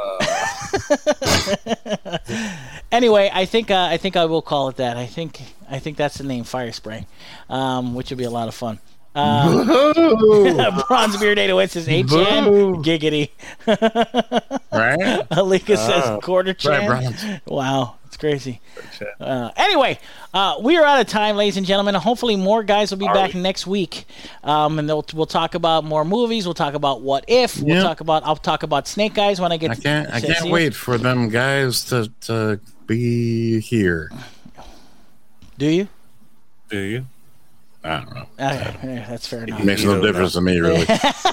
Anyway, I think I will call it that. I think that's the name, Fire Spray, which would be a lot of fun. Bronzebeard 808 says 8chan giggity. Right? Alika says quarter chan. Right, wow, it's crazy. Anyway, we are out of time, ladies and gentlemen. Hopefully more guys will be back next week, and we'll talk about more movies. We'll talk about What If. I'll talk about Snake Eyes when I get. I can't wait for them guys to be here. Do you? I don't know. Okay, that's fair enough. It makes no difference to me, really.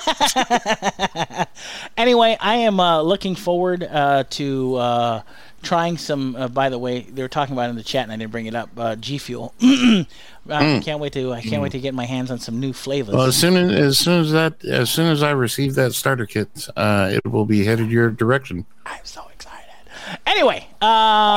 Anyway, I am looking forward to trying some. By the way, they were talking about it in the chat, and I didn't bring it up. G Fuel. I can't wait to get my hands on some new flavors. Well, as soon as I receive that starter kit, it will be headed your direction. I'm so excited. Anyway,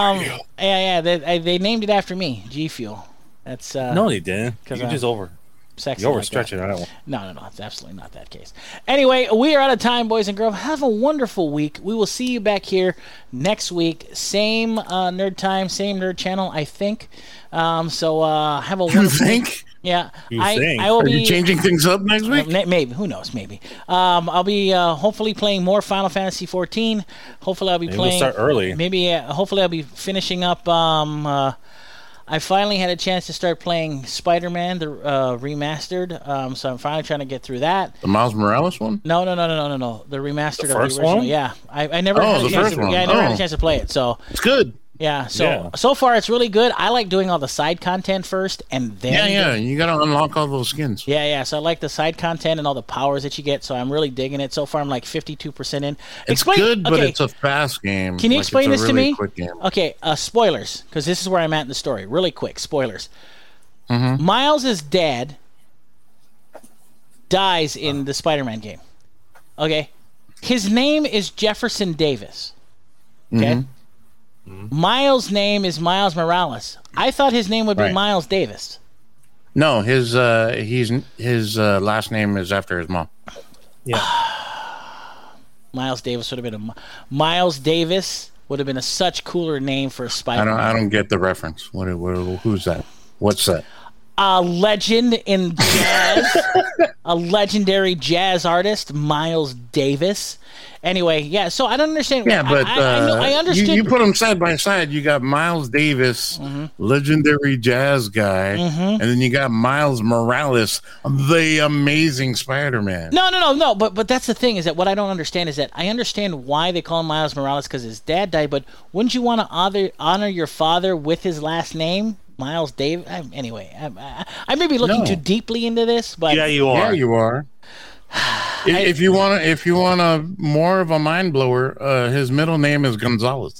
they named it after me, G Fuel. That's no, they didn't. You're just over. sexy. You're like stretching that. that one. No, it's absolutely not that case. Anyway, we are out of time, boys and girls. Have a wonderful week. We will see you back here next week. Same nerd time, same nerd channel, I think. So have a wonderful You think? Yeah, think? I will Are be you changing things up next week? maybe. Who knows? Maybe. I'll be hopefully playing more Final Fantasy 14. Hopefully, I'll be Maybe playing. we'll start early. Maybe. Hopefully, I'll be finishing up. I finally had a chance to start playing Spider-Man, the remastered. So I'm finally trying to get through that. The Miles Morales one? No. The remastered of the first original. one? Yeah, I never had a the chance. first one. I never had a chance to play it. So It's good. yeah. Yeah. So far it's really good. I like doing all the side content first, and then Yeah. You got to unlock all those skins. Yeah. So I like the side content and all the powers that you get. So I'm really digging it. So far, I'm like 52% in. It's good, but it's a fast game. Can you explain it's this a to really me? Quick game. Okay, spoilers, because this is where I'm at in the story. Really quick, spoilers. Mm-hmm. Miles' dad dies in the Spider-Man game. Okay? His name is Jefferson Davis. Okay? Miles' name is Miles Morales. I thought his name would be Right. Miles Davis. No, his last name is after his mom. Yeah. Miles Davis would have been Miles Davis would have been a such cooler name for a Spider-Man. I don't get the reference. Who's that? What's that? A legend in jazz, a legendary jazz artist, Miles Davis. Anyway, yeah. So I don't understand. Yeah, but I understood. You put them side by side. You got Miles Davis, legendary jazz guy, and then you got Miles Morales, the amazing Spider-Man. No. But that's the thing, is that what I don't understand is that I understand why they call him Miles Morales, because his dad died. But wouldn't you want to honor your father with his last name? Miles Davis. Anyway, I may be looking too deeply into this, but Yeah, you are. Yeah, you are. If you want a more of a mind blower, his middle name is Gonzalez.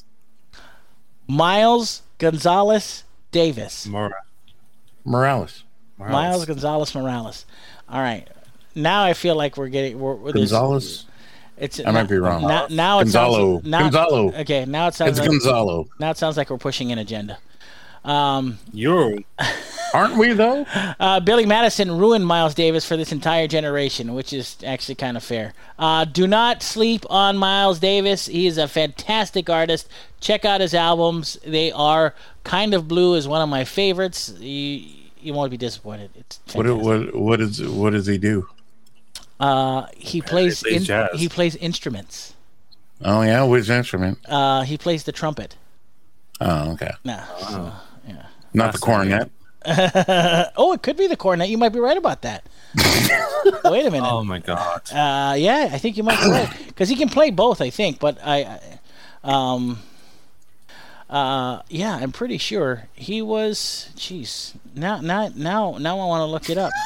Miles Gonzalez Davis. Morales. Miles Gonzalez Morales. All right. Now I feel like we're Gonzalez. I might be wrong. Now it Gonzalo. sounds Gonzalo. Okay, now it sounds It's like Gonzalo. Now it sounds like we're pushing an agenda. You're Aren't we though? Billy Madison ruined Miles Davis for this entire generation, which is actually kind of fair. Do not sleep on Miles Davis. He is a fantastic artist. Check out his albums. They are Kind of Blue is one of my favorites. You won't be disappointed. It's fantastic. What does he do? He plays jazz. he plays instruments. Oh yeah, which instrument? He plays the trumpet. Oh okay, Nah. So, yeah. not the cornet. Oh, it could be the cornet. You might be right about that. Wait a minute. Oh my god. Yeah, I think you might be right, because he can play both, I think. But yeah, I'm pretty sure he was. Jeez, now I want to look it up.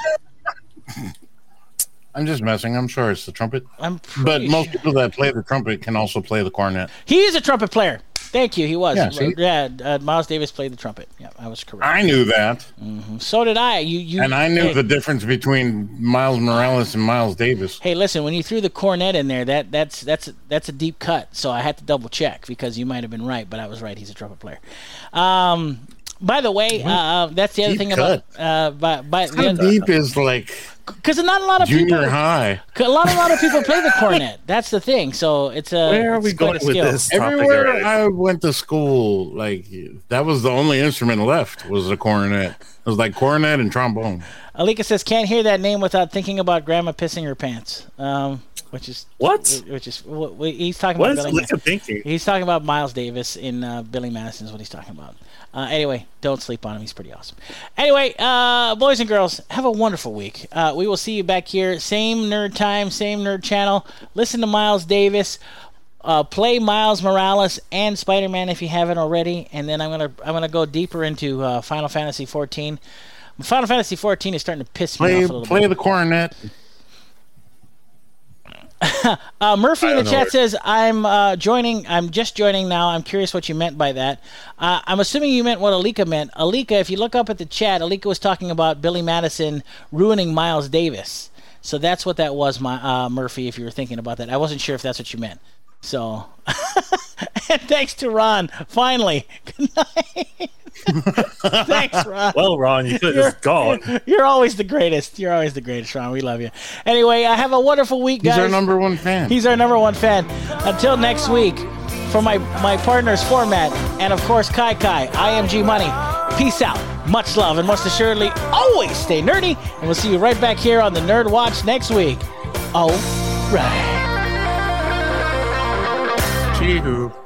I'm just messing. I'm sure it's the trumpet. But most people that play the trumpet can also play the cornet. He is a trumpet player. Thank you. He was. Yeah, see? Miles Davis played the trumpet. Yeah, I was correct. I knew that. So did I. You and I knew the difference between Miles Morales and Miles Davis. Hey, listen, when you threw the cornet in there, that's a deep cut. So I had to double check, because you might have been right, but I was right. He's a trumpet player. By the way, that's the other thing cut. about. How deep is like? Because not a lot of junior people. high. A lot of people play the cornet. That's the thing. So it's a. Where are we going with this topic Everywhere already? I went to school, like that was the only instrument left was the cornet. It was like cornet and trombone. Alika says, "Can't hear that name without thinking about Grandma pissing her pants." Which is what? Which is he's talking what about. What is Alika thinking? He's talking about Miles Davis in Billy Madison is what he's talking about. Anyway, don't sleep on him. He's pretty awesome. Anyway, boys and girls, have a wonderful week. We will see you back here. Same nerd time, same nerd channel. Listen to Miles Davis. Play Miles Morales and Spider-Man if you haven't already. And then I'm gonna go deeper into Final Fantasy 14. Final Fantasy 14 is starting to piss me off a little bit. Play the cornet. Murphy in the chat says, I'm just joining now. I'm curious what you meant by that. I'm assuming you meant what Alika meant. Alika, if you look up at the chat, Alika was talking about Billy Madison ruining Miles Davis. So that's what that was, Murphy, if you were thinking about that. I wasn't sure if that's what you meant. So, and thanks to Ron. Finally. Good night. Thanks, Ron. Well, Ron, you could have just gone. You're always the greatest. You're always the greatest, Ron. We love you. Anyway, have a wonderful week, guys. He's our number one fan. He's our number one fan. Until next week, for my partners, Format, and of course, Kai, I am G Money. Peace out. Much love, and most assuredly, always stay nerdy. And we'll see you right back here on the Nerd Watch next week. All right. Chee-hoo.